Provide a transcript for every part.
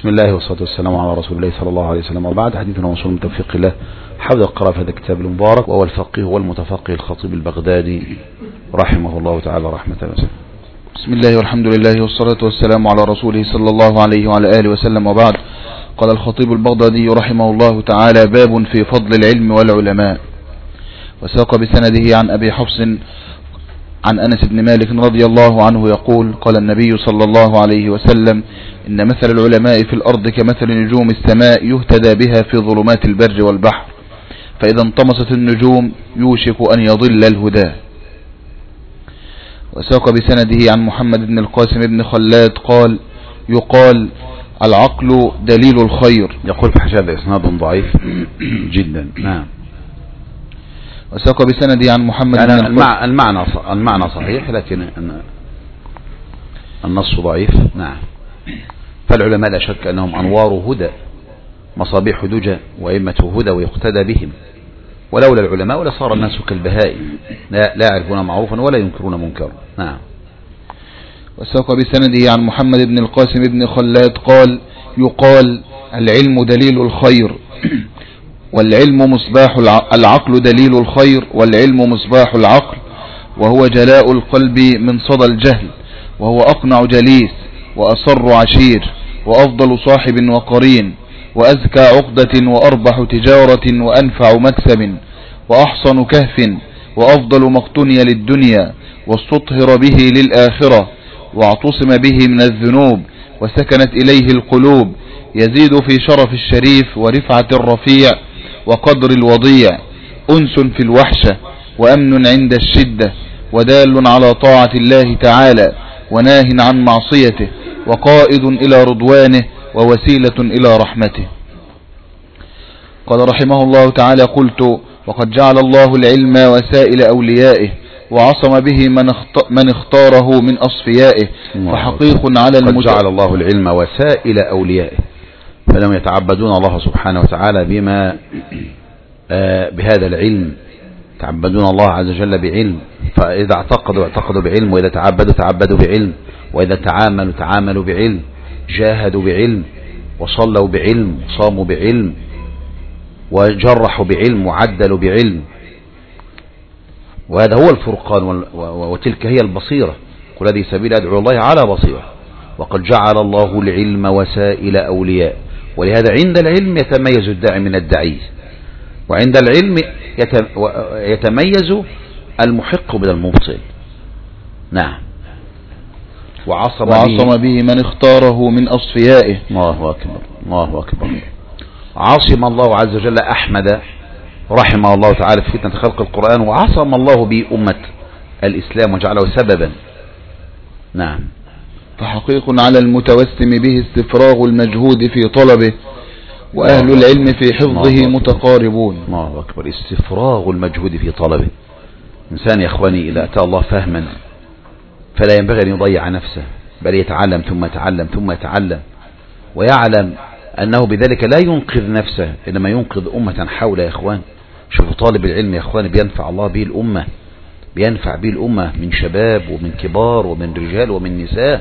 بسم الله والصلاة والسلام على رسول الله صلى الله عليه وسلم، وبعد. حديثنا موصول من توفيق الله حول القراءة في هذا الكتاب المبارك، وهو الفقيه والمتفقه الخطيب البغدادي رحمه الله تعالى رحمة واسعة. بسم الله والحمد لله والصلاة والسلام على رسوله صلى الله عليه وعلى آله وسلم، وبعد. قال الخطيب البغدادي رحمه الله تعالى: باب في فضل العلم والعلماء. وساق بسنده عن أبي حفص عن أنس بن مالك رضي الله عنه يقول: قال النبي صلى الله عليه وسلم: إن مثل العلماء في الأرض كمثل نجوم السماء يهتدى بها في ظلمات البر والبحر، فإذا انطمست النجوم يوشك أن يضل الهدى. وساق بسنده عن محمد بن القاسم بن خلاد قال: يقال العقل دليل الخير. يقول في حاشية إسناد ضعيف جدا. نعم. وساق بسنده عن محمد بن المعنى صحيح، لكن النص ضعيف. نعم. فالعلماء لا شك أنهم أنوار هدى، مصابيح دجى، وأئمة هدى ويقتدى بهم، ولولا العلماء لصار الناس كالبهائم لا يعرفون معروفا ولا ينكرون منكرا. نعم. وساق بسنده عن محمد بن القاسم بن خلاد قال: يقال العلم دليل الخير والعلم مصباح العقل دليل الخير والعلم مصباح العقل، وهو جلاء القلب من صدى الجهل، وهو أقنع جليس وأصر عشير وأفضل صاحب وقرين وأزكى عقدة وأربح تجارة وأنفع مكسب وأحصن كهف وأفضل مقتني للدنيا واستطهر به للآخرة واعتصم به من الذنوب وسكنت إليه القلوب، يزيد في شرف الشريف ورفعة الرفيع وقدر الوضيع، أنس في الوحشة وأمن عند الشدة، ودال على طاعة الله تعالى وناه عن معصيته، وقائد إلى رضوانه ووسيلة إلى رحمته. قال رحمه الله تعالى: قلت: وقد جعل الله العلم وسائل أوليائه، وعصم به من اختاره من أصفيائه، فحقيق على قد جعل الله العلم وسائل أوليائه، فلم يتعبدون الله سبحانه وتعالى بهذا العلم، تعبدون الله عز وجل بعلم، فإذا اعتقدوا بعلم، وإذا تعبدوا بعلم، وإذا تعاملوا بعلم، جاهدوا بعلم، وصلوا بعلم، وصاموا بعلم، وجرحوا بعلم، وعدلوا بعلم. وهذا هو الفرقان، وتلك هي البصيرة. قل هذه سبيل أدعو الله على بصيرة. وقد جعل الله العلم وسائل أولياء، ولهذا عند العلم يتميز الداعي من الدعي، وعند العلم يتميز المحق من المبطل. نعم. وعصم به من اختاره من أصفيائه. الله أكبر، الله أكبر. عصم الله عز وجل أحمد رحمه الله تعالى في فتنة خلق القرآن، وعصم الله به أمة الإسلام وجعله سببا. نعم. فحقيق على المتوسم به استفراغ المجهود في طلبه، وأهل العلم في حفظه متقاربون. الله أكبر. استفراغ المجهود في طلبه. إنسان يا إخواني إذا أتى الله فهما فلا ينبغي أن يضيع نفسه، بل يتعلم ثم يتعلم ثم يتعلم، ويعلم أنه بذلك لا ينقذ نفسه، إنما ينقذ أمة حوله. يا إخوان، شوفوا طالب العلم يا إخواني بينفع الله به الأمة، بينفع به الأمة من شباب ومن كبار ومن رجال ومن نساء.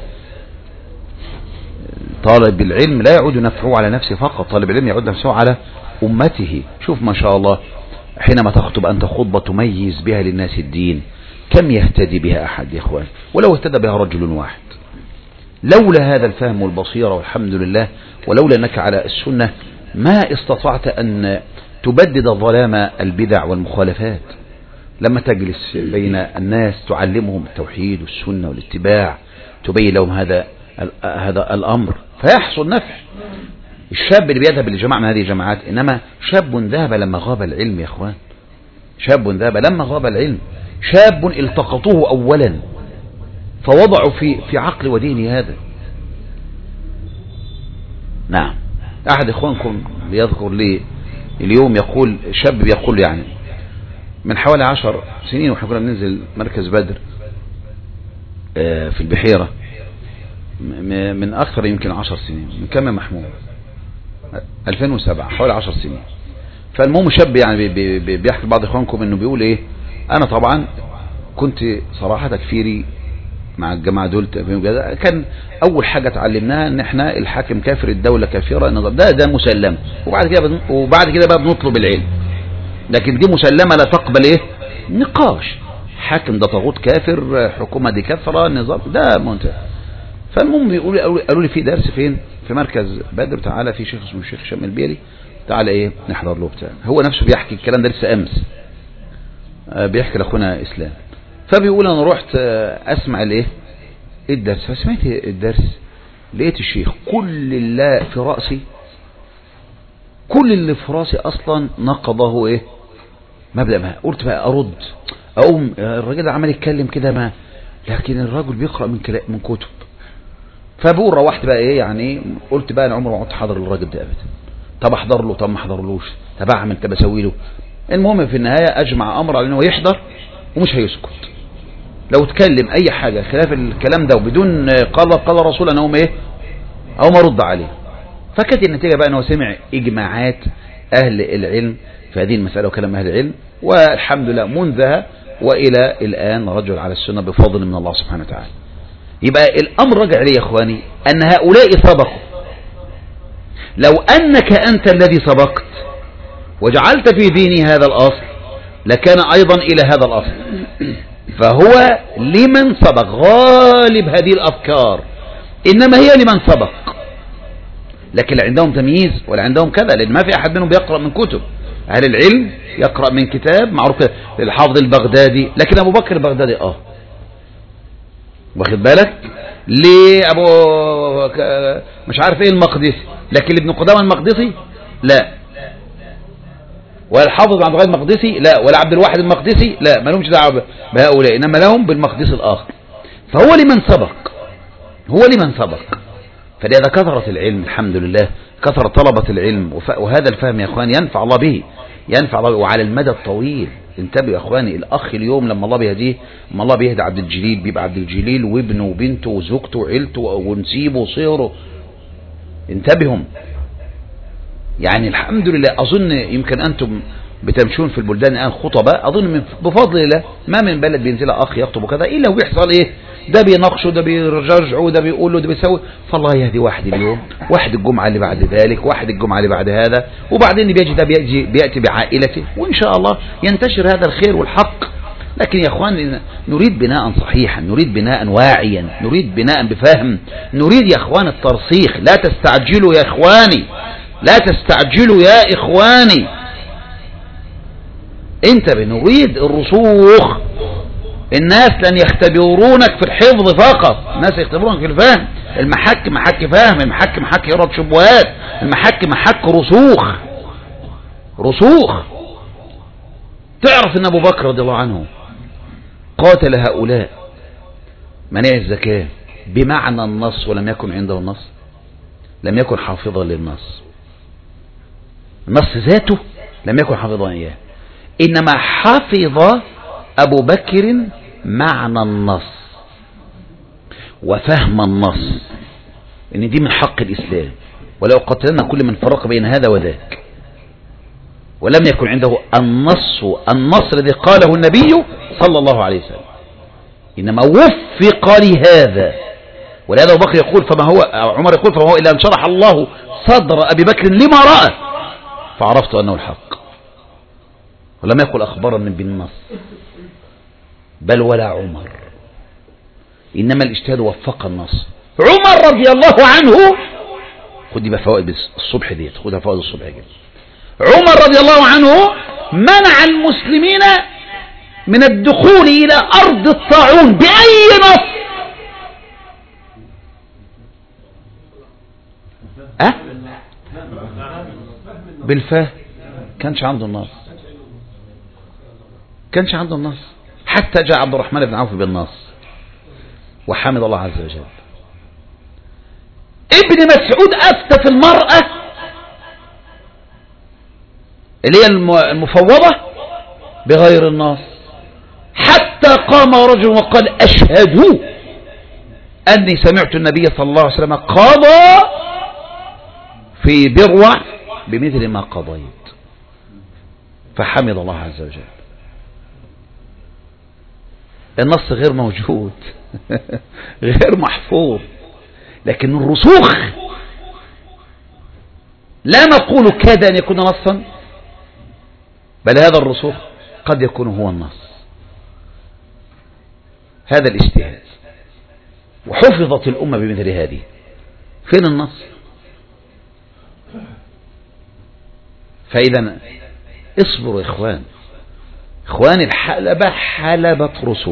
طالب العلم لا يعود نفعه على نفسه فقط، طالب العلم يعود نفسه على أمته. شوف ما شاء الله، حينما تخطب أنت خطبة تميز بها للناس الدين، كم يهتدي بها أحد يا إخوان، ولو اهتدى بها رجل واحد. لولا هذا الفهم والبصيرة والحمد لله، ولولا أنك على السنة، ما استطعت أن تبدد ظلام البدع والمخالفات. لما تجلس بين الناس تعلمهم التوحيد والسنة والاتباع، تبين لهم هذا الأمر فيحصل نفع. الشاب اللي بيذهب لجماعة من هذه الجماعات إنما شاب ذهب لما غاب العلم. يا إخوان، شاب ذهب لما غاب العلم، شاب التقطوه أولا فوضعوا في عقل ودين هذا. نعم. أحد إخوانكم بيذكر لي اليوم، يقول شاب بيقول يعني من حوالي 10 سنين وإحنا كنا بننزل مركز بدر في البحيرة، من أكثر يمكن 10 سنين، من كم يا محمود؟ 2007، حوالي 10 سنين. فالمهم شاب يعني بيحكي بعض إخوانكم إنه بيقول إيه: أنا طبعا كنت صراحة تكفيري مع الجماعة دول كان أول حاجة اتعلمناها إن إحنا الحاكم كافر الدولة كافرة، ده مسلم، وبعد كده بقى بنطلب العلم، لكن دي مسلمة لا تقبل إيه نقاش. حاكم ده طاغوت كافر، حكومة دي كافرة، نظام ده منتهى. فالمهم قالوا لي في درس فين؟ في مركز بدر، تعالى في شيخ اسمه الشيخ هشام البيلي، تعالى ايه نحضر له بتاع. هو نفسه بيحكي الكلام ده لسه امس، بيحكي لاخونا اسلام، فبيقول انا رحت اسمع الايه الدرس، فسمعت الدرس لقيت الشيخ كل اللي في راسي، كل اللي في راسي اصلا نقضه ايه مبدأ. ما قلت بقى ارد اقوم الراجل ده عمال يتكلم كده، ما لكن الراجل بيقرأ من كتب. فبقول روحت بقى ايه يعني، قلت بقى انا عمري ما قعدت حاضر الراجل ده ابدا، طب احضر له، طب ما احضرلوش، طب اعمل، طب اسوي له. المهم في النهايه اجمع امر على انه يحضر ومش هيسكت. لو اتكلم اي حاجه خلاف الكلام ده وبدون قال رسول انا اقوم ايه او ما ارد عليه. فكانت النتيجه بقى انه سمع اجماعات اهل العلم في هذه المساله وكلام اهل العلم، والحمد لله منذها والى الان رجل على السنه بفضل من الله سبحانه وتعالى. يبقى الامر رجع لي يا اخواني ان هؤلاء سبقوا. لو انك انت الذي سبقت وجعلت في ديني هذا الاصل لكان ايضا الى هذا الاصل. فهو لمن سبق، غالب هذه الافكار انما هي لمن سبق، لكن لا عندهم تمييز ولا عندهم كذا، لان ما في احد منهم بيقرأ من كتب اهل العلم، يقرأ من كتاب معروف الحافظ البغدادي، لكن ابو بكر البغدادي واخد بالك ليه ابو مش عارف ايه المقدسي، لكن ابن قدامة المقدسي لا، ولا الحافظ عبد الغني المقدسي لا، ولا عبد الواحد المقدسي لا، ما لهمش دعوه بهؤلاء، انما لهم بالمقدسي الاخر. فهو لمن سبق، هو لمن سبق. فلذا كثرت العلم الحمد لله، كثر طلبة العلم، وهذا الفهم يا اخواني ينفع الله به، ينفع الله وعلى المدى الطويل. انتبهوا يا اخواني، الاخ اليوم لما الله بيهديه، لما الله بيهدي عبد الجليل بيبقى عبد الجليل وابنه وبنته وزوجته وعيلته ونسيبه وصيره. انتبهوا يعني الحمد لله. اظن يمكن انتم بتمشون في البلدان الان خطباء، اظن بفضل الله ما من بلد بينزل اخ يخطب كذا الا وبيحصل ايه، ده بيناقشه، ده بيرجعه، ده بيقول له، ده بيسوي. فالله يهدي واحد اليوم، واحد الجمعه اللي بعد ذلك، واحد الجمعه اللي بعد هذا، وبعدين بيجي ده بياتي بعائلته، وان شاء الله ينتشر هذا الخير والحق. لكن يا اخوان نريد بناء صحيحا، نريد بناء واعيا، نريد بناء بفهم، نريد يا اخوان الترسيخ. لا تستعجلوا يا اخواني، لا تستعجلوا يا اخواني، انت بنريد الرسوخ. الناس لن يختبرونك في الحفظ فقط، الناس يختبرونك في الفهم. المحك محك فهم، المحك محك يرد شبهات، المحك محك رسوخ. رسوخ. تعرف ان ابو بكر رضي الله عنه قاتل هؤلاء منع الزكاة بمعنى النص ولم يكن عنده النص، لم يكن حافظا للنص، النص ذاته لم يكن حافظا إياه، إنما حفظ أبو بكر معنى النص وفهم النص، إن دي من حق الإسلام، ولو قتلنا كل من فرق بين هذا وذاك. ولم يكن عنده النص الذي قاله النبي صلى الله عليه وسلم، إنما وفق لهذا. ولهذا أبو بكر يقول عمر يقول فما هو إلا أن شرح الله صدر أبي بكر لما رأى فعرفت أنه الحق. ولم يقل أخبرني بالنص بل ولا عمر، إنما الاجتهاد وفق النص. عمر رضي الله عنه، خدي بقى فوائد الصبح دي، خدها فوائد الصبح كده. عمر رضي الله عنه منع المسلمين من الدخول إلى أرض الطاعون بأي نص. بالفهم، كانش عنده النص، كانش عنده النص. حتى جاء عبد الرحمن بن عوف بالنص وحمد الله عز وجل. ابن مسعود أفتى في المرأة اللي هي المفوضة بغير النص، حتى قام رجل وقال أشهد أني سمعت النبي صلى الله عليه وسلم قضى في بروع بمثل ما قضيت، فحمد الله عز وجل. النص غير موجود غير محفوظ، لكن الرسوخ لا نقول كاد أن يكون نصا، بل هذا الرسوخ قد يكون هو النص. هذا الاجتهاد، وحفظت الأمة بمثل هذه. فين النص؟ فإذا اصبروا يا إخوان الحلبة حلبة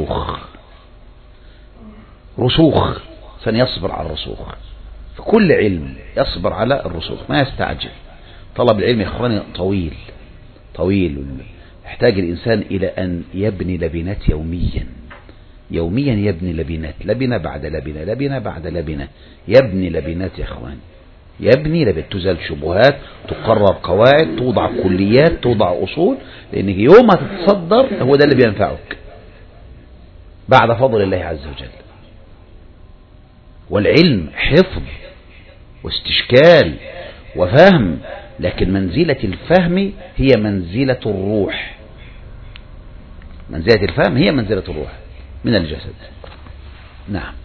رسوخ سنيصبر على الرسوخ في كل علم، يصبر على الرسوخ ما يستعجل. طلب العلم يا إخواني طويل، يحتاج الإنسان إلى أن يبني لبنات يوميا يبني لبنة بعد لبنة بعد لبنة، يبني لبنات يا إخواني، يبني لبنات، تزال شبهات، تقرر قواعد، توضع كليات، توضع أصول، لأن يوم ما تتصدر هو ده اللي بينفعك بعد فضل الله عز وجل. والعلم حفظ واستشكال وفهم، لكن منزلة الفهم هي منزلة الروح، منزلة الفهم هي منزلة الروح من الجسد. نعم.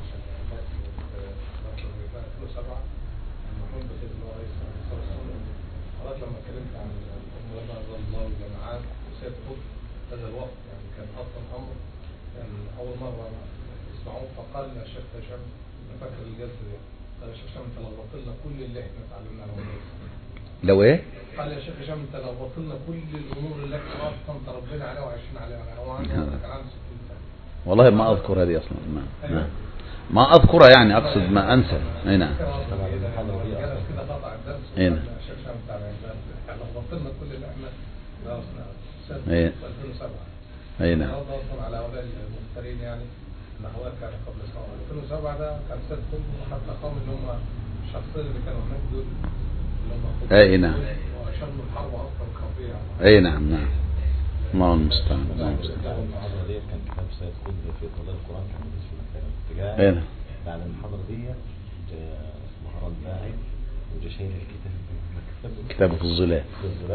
قال يا شيخ هشام فاكر الجلسه دي، قال يا شيخ هشام انت لو بطلنا كل اللي احنا اتعلمناه لو ايه؟ قال يا شيخ هشام انت لو بطلنا كل الامور اللي احنا اصلا تربينا عليها وعايشين عليها، هو عنده كان عنده 60 سنه. والله ما اذكر هذه اصلا، ما اذكرها، يعني اقصد ما انسى. اي نعم. كده قطع الدرس. اي نعم. يا شيخ هشام لو بطلنا كل اللي احنا درسناه اي 2007. اي نعم. اصلا على هؤلاء المفترين يعني نحوات كان قبل سنة 2007 ده كان سد كله، حتى قوم اللي هم الشخصين اللي كانوا هناك دول اللي هم اي نعم، واشموا الحرب اصلا خطيره. اي نعم نعم. الله المستعان. المحاضرة دي كان كتاب سيد قطب في قضايا القرآن، كان بالنسبة للكلام اي نعم. بعد المحاضرة دي مهران باعي وجشين كتاب الظلال.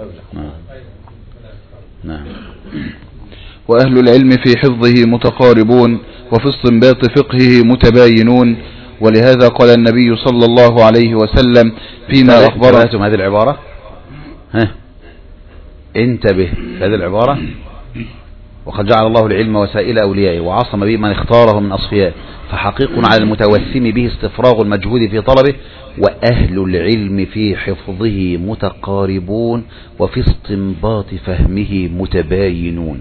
نعم. وأهل العلم في حفظه متقاربون، وفي استنباط فقهه متباينون، ولهذا قال النبي صلى الله عليه وسلم فيما أخبرتم هذه العبارة، انتبه هذه العبارة: وقد جعل الله العلم وسائل أوليائه وعصم به من اختاره من أصفيائه، فحقيق على المتوسم به استفراغ المجهود في طلبه، وأهل العلم في حفظه متقاربون، وفي استنباط فهمه متباينون.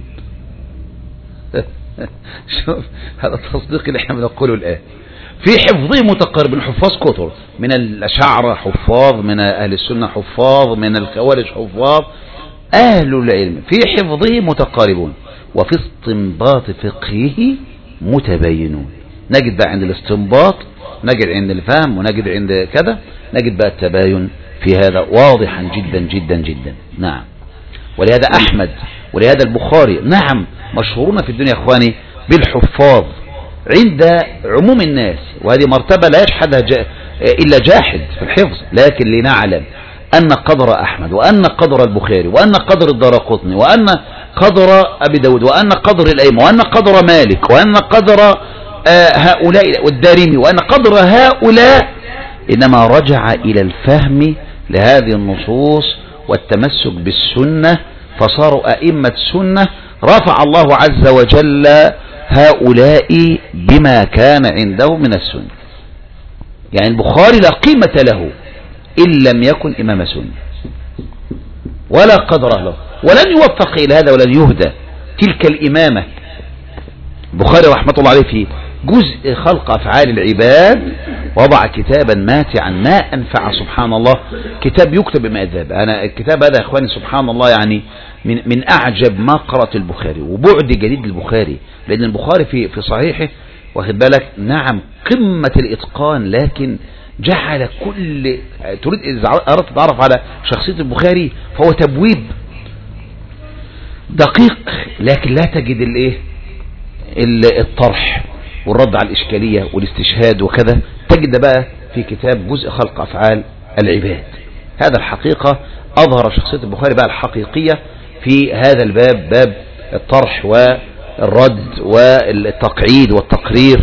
شوف هذا التصديق اللي احنا بنقوله الآن، في حفظه متقارب. حفاظ كتر من الأشاعرة، حفاظ من أهل السنة، حفاظ من الخوارج، حفاظ. أهل العلم في حفظه متقاربون، وفي استنباط فقهه متباينون. نجد بقى عند الاستنباط، نجد عند الفهم، ونجد عند كذا، نجد بقى التباين في هذا واضحا جدا جدا جدا. نعم. ولهذا أحمد ولهذا البخاري نعم مشهورون في الدنيا اخواني بالحفاظ عند عموم الناس، وهذه مرتبة لا يشهدها إلا جاحد في الحفظ. لكن لنعلم أن قدر أحمد، وأن قدر البخاري، وأن قدر الدارقطني، وأن قدر أبي داود، وأن قدر الأئمة، وأن قدر مالك، وأن قدر هؤلاء والدارمي، وأن قدر هؤلاء إنما رجع إلى الفهم لهذه النصوص والتمسك بالسنة، فصاروا أئمة سنة. رفع الله عز وجل هؤلاء بما كان عنده من السنة. يعني البخاري لا قيمة له إن لم يكن إمام سنة، ولا قدر له، ولن يوفق إلى هذا ولن يهدى تلك الإمامة. البخاري رحمة الله عليه في جزء خلق أفعال العباد وضع كتابا ماتعا ما أنفع، سبحان الله، كتاب يكتب بما أذهب. أنا الكتاب هذا يا إخواني سبحان الله يعني من أعجب ما قرأت البخاري، وبعد جديد البخاري، لأن البخاري في صحيحه واخد بالك نعم قمة الإتقان، لكن جعل كل تريد إذا أردت تعرف على شخصية البخاري فهو تبويب دقيق، لكن لا تجد الطرح والرد على الإشكالية والاستشهاد وكذا. تجد بقى في كتاب جزء خلق أفعال العباد. هذا الحقيقة أظهر شخصية البخاري بقى الحقيقية في هذا الباب، باب الطرح الرد والتقعيد والتقرير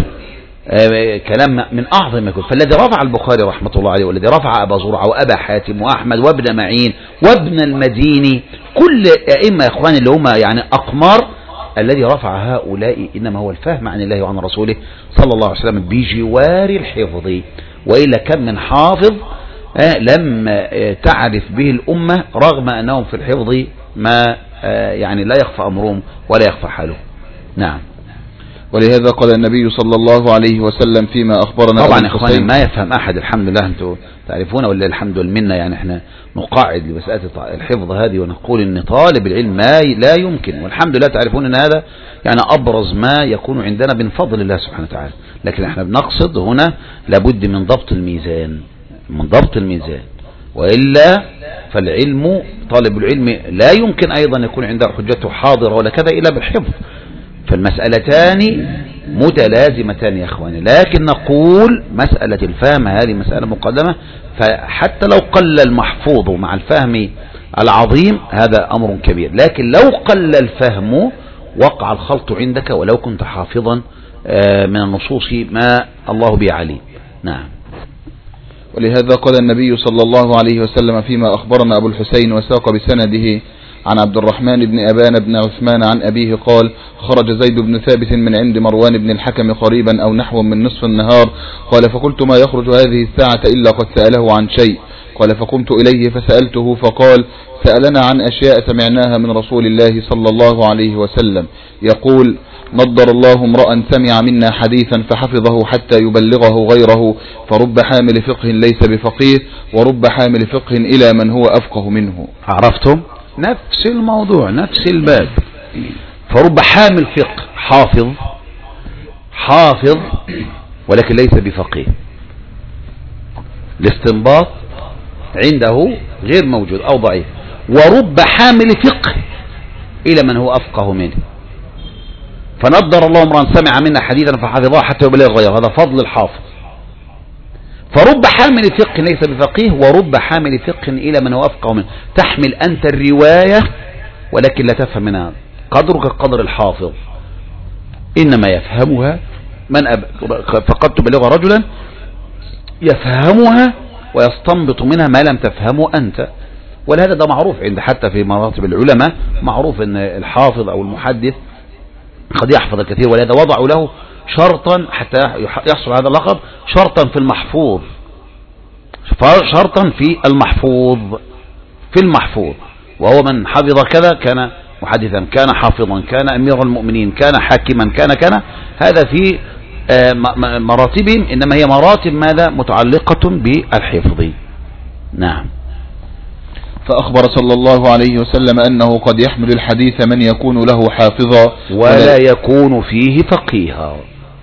كلام من أعظم ما يكون. فالذي رفع البخاري رحمة الله عليه، والذي رفع أبا زرعة وأبا حاتم وأحمد وابن معين وابن المديني، كل أئمة يا إخواني اللي هم يعني أقمار، الذي رفع هؤلاء إنما هو الفهم عن الله وعن رسوله صلى الله عليه وسلم بجوار الحفظ. وإلا كم من حافظ لم تعرف به الأمة رغم أنهم في الحفظ ما يعني لا يخفى أمرهم ولا يخفى حاله. نعم. ولهذا قال النبي صلى الله عليه وسلم فيما أخبرنا طبعا إخواني ما يفهم أحد، الحمد لله أنتم تعرفون ولا الحمد لله، يعني احنا نقاعد لمسألة الحفظ هذه ونقول ان طالب العلم لا يمكن، والحمد لله تعرفون ان هذا يعني أبرز ما يكون عندنا من فضل الله سبحانه وتعالى. لكن احنا بنقصد هنا لابد من ضبط الميزان، من ضبط الميزان، وإلا فالعلم طالب العلم لا يمكن أيضا يكون عنده حجته حاضرة ولا كذا إلا بالحفظ. فالمسألتان متلازمتان يا أخواني، لكن نقول مسألة الفهم هذه مسألة مقدمة، فحتى لو قل المحفوظ مع الفهم العظيم هذا أمر كبير، لكن لو قل الفهم وقع الخلط عندك ولو كنت حافظا من النصوص ما الله به عليم. نعم. ولهذا قال النبي صلى الله عليه وسلم فيما أخبرنا أبو الحسين وساق بسنده عن عبد الرحمن بن أبان بن عثمان عن أبيه قال: خرج زيد بن ثابت من عند مروان بن الحكم قريبا أو نحو من نصف النهار، قال: فقلت ما يخرج هذه الساعة إلا قد سأله عن شيء؟ قال: فقمت إليه فسألته فقال: سألنا عن أشياء سمعناها من رسول الله صلى الله عليه وسلم يقول: نضر الله امرأ سمع منا حديثا فحفظه حتى يبلغه غيره، فرب حامل فقه ليس بفقيه، ورب حامل فقه إلى من هو أفقه منه. عرفتم؟ نفس الموضوع نفس الباب. فرب حامل فقه حافظ ولكن ليس بفقيه، الاستنباط عنده غير موجود أو ضعيف. ورب حامل فقه إلى من هو أفقه منه، فنضر الله امرأ سمع منا حديثا فحفظه حتى يبلغ غيره، هذا فضل الحافظ. فرب حامل فقه ليس بفقيه، ورب حامل فقه إلى من هو أفقه منه. تحمل أنت الرواية ولكن لا تفهم منها، قدرك قدر الحافظ، إنما يفهمها من فقد تبلغ رجلا يفهمها ويستنبط منها ما لم تفهمه أنت. ولهذا ده معروف عند حتى في مراتب العلماء، معروف أن الحافظ أو المحدث قد يحفظ الكثير، ولهذا وضعوا له شرطا حتى يحصل هذا اللقب، شرطا في المحفوظ، شرطا في المحفوظ، وهو من حفظ كذا كان محدثا، كان حافظا، كان أمير المؤمنين، كان حاكما، كان هذا في مراتبهم، إنما هي مراتب ماذا؟ متعلقة بالحفظ. نعم. فأخبر صلى الله عليه وسلم أنه قد يحمل الحديث من يكون له حافظا ولا يكون فيه فقيها.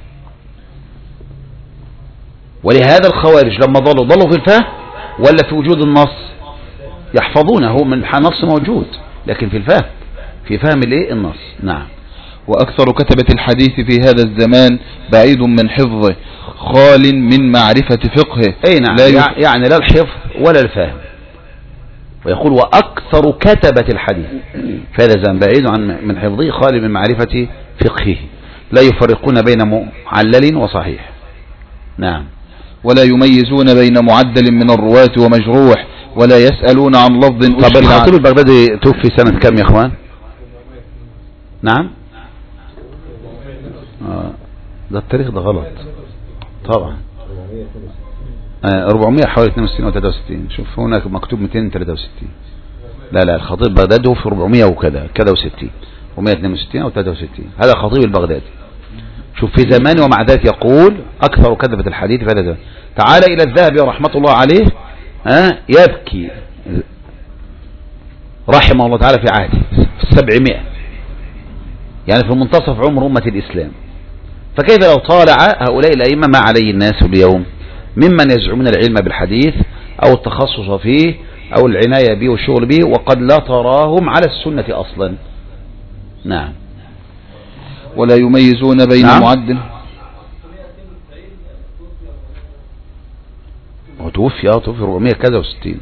ولهذا الخوارج لما ضلوا في الفهم ولا في وجود النص؟ يحفظونه من النص موجود، لكن في الفهم في فهم النص. نعم. وأكثر كتبة الحديث في هذا الزمان بعيد من حفظه خال من معرفة فقهه. أي نعم. يعني لا الحفظ ولا الفهم. ويقول وأكثر كتبة الحديث في هذا الزمان بعيد من حفظه خال من معرفة فقهه، لا يفرقون بين معلل وصحيح. نعم. ولا يميزون بين معدل من الرواة ومجروح، ولا يسألون عن لفظ. طب الخطيب البغدادي توفي سنة كم يا اخوان؟ نعم. ده التاريخ ده غلط طبعا. 400 حوالي 62 و 63. شوف هناك مكتوب 263. لا الخطيب البغدادي هو في 400 وكذا و60 و162 او 63. هذا خطيب البغدادي. شوف في زمان ومع ذلك يقول أكثر كذبة الحديث في هذا الزمان. تعال إلى الذهبي رحمة الله عليه يبكي رحمه الله تعالى في عهده في 700، يعني في منتصف عمر أمة الإسلام. فكيف لو طالع هؤلاء الأئمة ما عليه الناس اليوم ممن يزعمون العلم بالحديث أو التخصص فيه أو العناية به والشغل به، وقد لا تراهم على السنة أصلا. نعم. ولا يميزون بين معدل. توفي 400 كذا و60.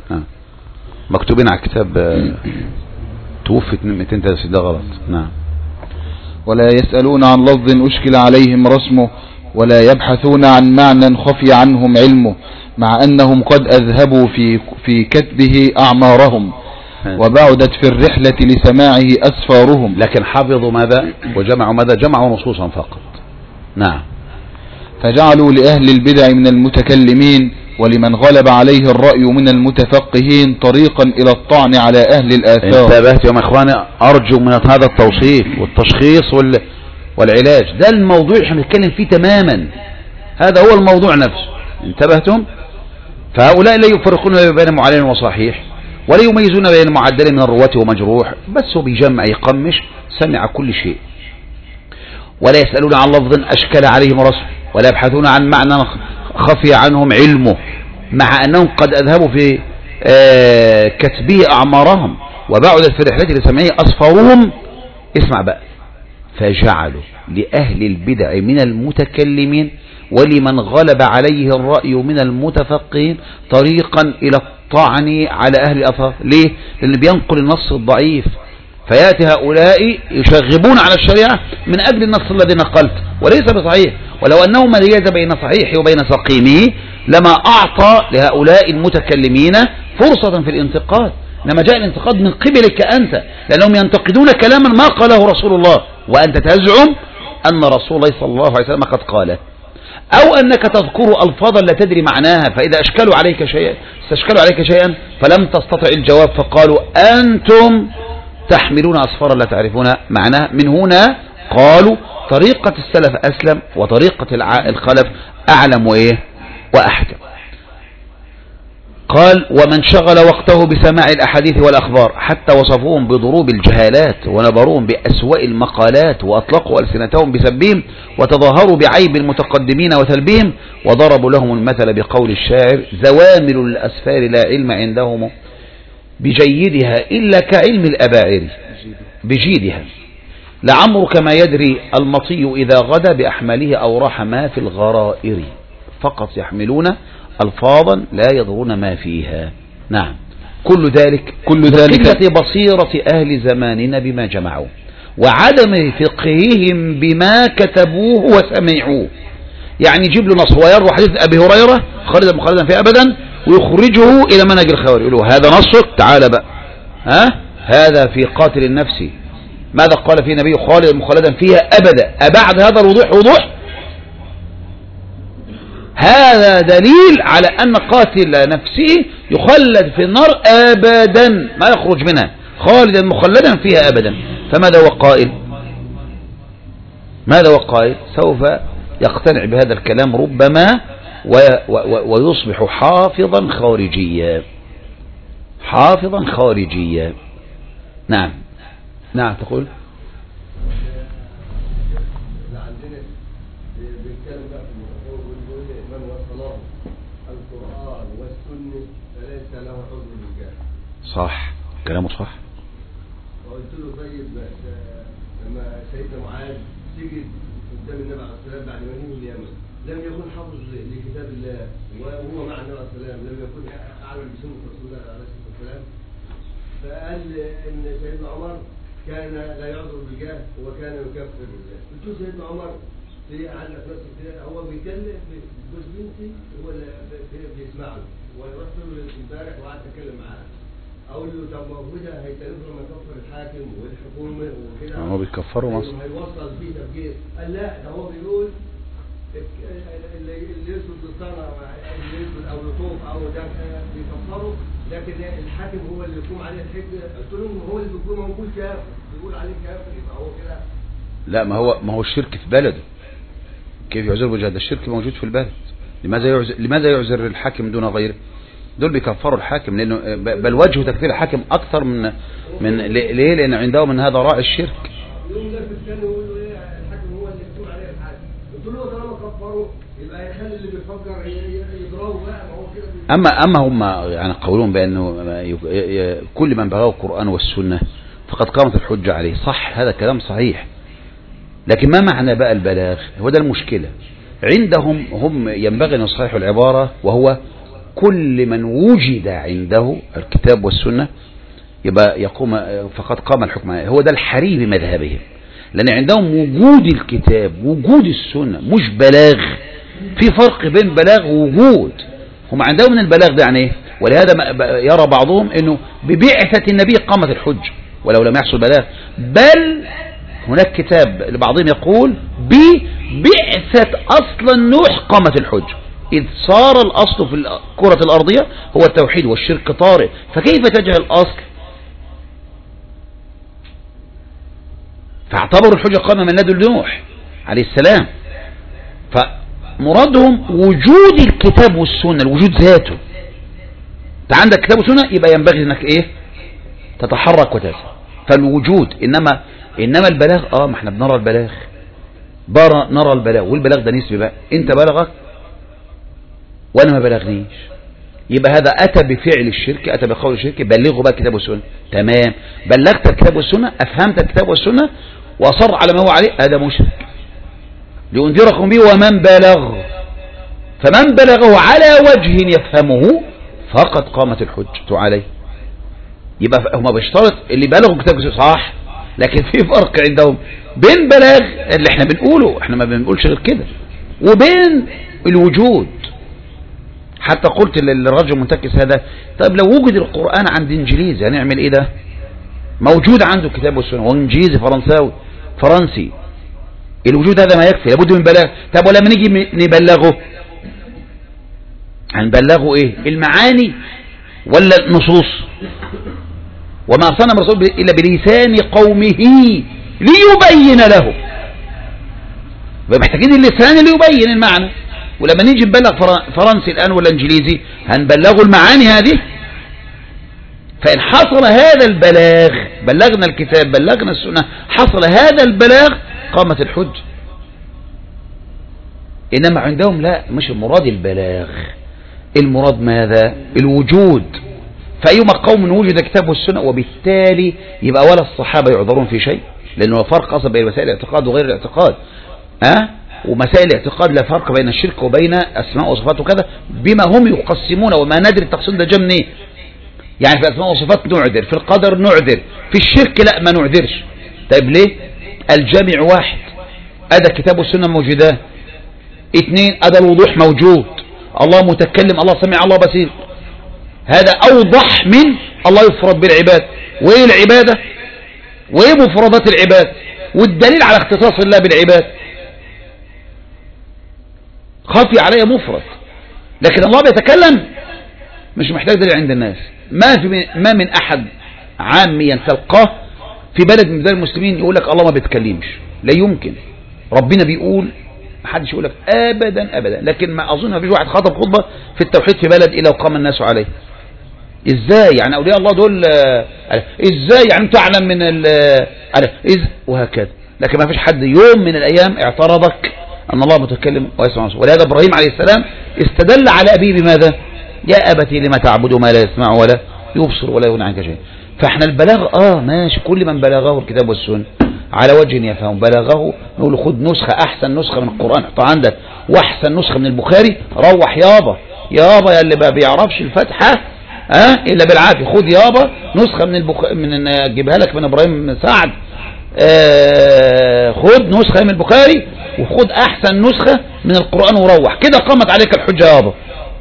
مكتوبين على الكتاب توفي 263. ده غلط. نعم. ولا يسألون عن لفظ أشكل عليهم رسمه ولا يبحثون عن معنى خفي عنهم علمه مع أنهم قد أذهبوا في كتبه أعمارهم وبعدت في الرحلة لسماعه أسفارهم. لكن حفظوا ماذا وجمعوا ماذا؟ جمعوا نصوصا فقط. نعم. فجعلوا لأهل البدع من المتكلمين ولمن غلب عليه الرأي من المتفقهين طريقا إلى الطعن على أهل الآثار. انتبهت يا إخواني، أرجو من هذا التوصيف والتشخيص والعلاج، ده الموضوع اللي احنا بنتكلم فيه تماما، هذا هو الموضوع نفسه. انتبهتم؟ فهؤلاء لا يفرقون بين معلل وصحيح ولا يميزون بين معدل من الرواة ومجروح، بس هو بيجمع يقمش سمع كل شيء. ولا يسألون عن لفظ أشكل عليهم رسم ولا يبحثون عن معنى خفي عنهم علمه مع أنهم قد أذهبوا في كتبه أعمارهم وبعدت في رحلته لسمعه أسفارهم. اسمع بقى، فجعلوا لأهل البدع من المتكلمين ولمن غلب عليه الرأي من المتفقين طريقا إلى الطعن على أهل الأثار. ليه؟ لأن بينقل النص الضعيف، فيأتي هؤلاء يشغبون على الشريعة من أجل النص الذي نقلت وليس بصحيح، ولو أنه ميز بين صحيحه وبين سقيمه لما أعطى لهؤلاء المتكلمين فرصة في الانتقاد، إنما جاء الانتقاد من قبلك أنت، لأنهم ينتقدون كلاما ما قاله رسول الله وأنت تزعم أن رسول الله صلى الله عليه وسلم قد قاله، أو أنك تذكر ألفاظا لا تدري معناها، فإذا استشكلوا عليك شيئا فلم تستطع الجواب فقالوا أنتم تحملون أصفارا لا تعرفون معناها. من هنا قالوا طريقة السلف أسلم وطريقة الخلف أعلم وإيه وأحكم. قال ومن شغل وقته بسماع الأحاديث والأخبار حتى وصفوهم بضروب الجهالات ونبروهم بأسوأ المقالات وأطلقوا ألسنتهم بسبهم وتظاهروا بعيب المتقدمين وتلبيهم وضربوا لهم المثل بقول الشاعر زوامل الأسفار لا علم عندهم بجيدها إلا كعلم الأباعر بجيدها لعمرك ما يدري المطي إذا غدا بأحماله أو راح ما في الغرائر فقط يحملون ألفاظا لا يضرون ما فيها. نعم. كل ذلك قلة بصيرة أهل زماننا بما جمعوا وعدم فقههم بما كتبوه وسمعوه. يعني يجيب له نص ويروى حديث أبي هريرة خالدا مخالدا فيه أبدا ويخرجه إلى منهج الخوارج، يقول له هذا نصك تعال بقى، هذا في قاتل النفس ماذا قال فيه النبي خالدا مخالدا فيها أبدا، أبعد هذا الوضوح وضوح؟ هذا دليل على أن قاتل نفسه يخلد في النار أبدا ما يخرج منها خالدا مخلدا فيها أبدا. فماذا هو قائل؟ ماذا هو قائل؟ سوف يقتنع بهذا الكلام ربما ويصبح حافظا خارجيا. نعم. نعم تقول صح كلامه صح. وقلت له طيب لما سيدنا معاذ سجد قدام النبي عليه الصلاه والسلام بعد ما نزل اليمن لم يكن حافظ لكتاب الله وهو مع النبي عليه الصلاه والسلام، لم يكن اعلم بسنه رسول الله عليه الصلاه والسلام، فقال ان سيدنا عمر كان لا يعذر بالجهل وكان يكفر بالله. قلت له سيدنا عمر في عندك نفس كده هو بيتكلم جوز بنتي هو اللي بيسمعه ورحت له امبارح وقعدت اتكلم معاه اقول له طب ما هو ده هيتنفر لما يكفر الحاكم والحكومه وكده هو بيكفروا مصر هيوصل فيه تفجير. قال لا ده هو بيقول اللي يسجد للصنع اللي يسجد او يطوف او ده بيكفروا، لكن الحاكم هو اللي يقوم عليه الحج. قلت لهم هو اللي بيكون موجود كافر بيقول عليه كافر يبقى هو كده. لا ما هو الشرك في بلده كيف يعذر بجهد؟ الشرك موجود في البلد. لماذا يعذر الحاكم دون غيره؟ دول بيكفروا الحاكم لانه بل وجه تكفير الحاكم اكثر من ليه؟ لان عندهم من هذا راعي الشرك. يوم ده في الثاني يقول له ايه الحاكم هو اللي يقوم عليه الحاكم. قلت له طالما كفروا يبقى يخلي اللي بيفكر يضربه بقى. ما هو كده اما هم يعني قولون بانه كل من بغاه القرآن والسنة فقد قامت الحجة عليه. صح هذا كلام صحيح، لكن ما معنى بقى البلاغ؟ هو ده المشكلة عندهم. هم ينبغي ان يصححوا العبارة وهو كل من وجد عنده الكتاب والسنة يبقى يقوم فقد قام الحكم عليه. هو ده الحري بمذهبهم. لأن عندهم وجود الكتاب، وجود السنة، مش بلاغ. في فرق بين بلاغ ووجود. هم عندهم من البلاغ ده يعني ايه؟ ولهذا يرى بعضهم انه ببعثة النبي قامت الحج ولو لم يحصل بلاغ، بل هناك كتاب لبعضهم يقول ببعثة أصلا نوح قامت الحج، إذ صار الأصل في الكرة الأرضية هو التوحيد والشرك طارئ، فكيف تجعل الأصل؟ فاعتبروا الحجة قامة من لدن نوح عليه السلام. فمرادهم وجود الكتاب والسنة، الوجود ذاته. انت عندك كتاب وسنة يبقى ينبغي انك ايه؟ تتحرك وتسعى. فالوجود. انما البلاغ ما احنا بنرى البلاغ، نرى البلاغ، والبلاغ ده نسبي بقى. انت بلغك وانا ما بلغنيش، يبقى هذا اتى بفعل الشرك، اتى بقول الشرك. بلغه بقى الكتاب والسنة، تمام. بلغت الكتاب والسنة، افهمت الكتاب والسنة واصر على ما هو عليه، هذا مشرك. لأنذركم به ومن بلغ، فمن بلغه على وجه يفهمه فقد قامت الحجة عليه. يبقى هم بيشترط اللي بلغوا كتاب صح، لكن في فرق عندهم بين بلاغ اللي احنا بنقوله، احنا ما بنقولش غير كده، وبين الوجود. حتى قلت للرجل المنتكس هذا، طيب لو وجد القرآن عند انجليزي هنعمل ايه؟ ده موجود عنده كتاب والسنة، وانجليزي فرنسي، الوجود هذا ما يكفي، لابد من بلاغ. طب ولما نيجي نبلغه هنبلغه ايه؟ المعاني ولا النصوص؟ وما أرسلنا من رسول إلا بلسان قومه ليبين له. محتاجين اللسان اللي يبين المعنى. ولما نيجي نبلغ فرنسي الآن ولا انجليزي هنبلغه المعاني هذه. فإن حصل هذا البلاغ، بلغنا الكتاب بلغنا السنة، حصل هذا البلاغ قامت الحج. إنما عندهم لا، مش المراد البلاغ، المراد ماذا؟ الوجود. فأيما قوم وجد كتاب والسنة، وبالتالي يبقى ولا الصحابة يعذرون في شيء، لأنه فرق أصلا بين مسائل الاعتقاد وغير الاعتقاد. ومسائل الاعتقاد لا فرق بين الشرك وبين أسماء وصفات وكذا، بما هم يقسمون، وما ندري التقسيم ده جاء منين. يعني في أسماء وصفات نعذر، في القدر نعذر، في الشرك لا ما نعذرش. طيب ليه؟ الجامع واحد، أدى الكتاب والسنة موجودان. 2 أدى الوضوح موجود، الله متكلم، الله سميع، الله بصير. هذا أوضح من الله يفرض بالعباد. وإيه العبادة؟ وإيه مفردات العباد؟ والدليل على اختصاص الله بالعباد. خافي عليه مفرد، لكن الله بيتكلم مش محتاج دليل عند الناس. ما من أحد عاميا تلقاه في بلد من بلاد المسلمين يقول لك الله ما بيتكلمش، لا يمكن. ربنا بيقول، محدش يقول لك ابدا ابدا. لكن ما اظن ما فيش واحد خطب خطبه في التوحيد في بلد الا وقام الناس عليه. ازاي يعني اولياء الله دول؟ ازاي يعني تعلم من وهكذا. لكن ما فيش حد يوم من الايام اعترضك ان الله متكلم ويسمع. ولهذا ابراهيم عليه السلام استدل على ابيه بماذا؟ يا ابتي لما تعبد ما لا يسمع ولا يبصر ولا يغني عنك شيء. فاحنا البلاغ ماشي، كل من بلغه الكتاب والسنه على وجه يفهم بلغه، نقول خد نسخة، أحسن نسخة من القرآن حطها عندك، وأحسن نسخة من البخاري، روح يابا يا اللي ما بيعرفش الفتحة إلا بالعافية، خد يابا نسخة من أجيبها لك من إبراهيم بن سعد، خد نسخة من البخاري وخد أحسن نسخة من القرآن وروح كده، قامت عليك الحجة يابا.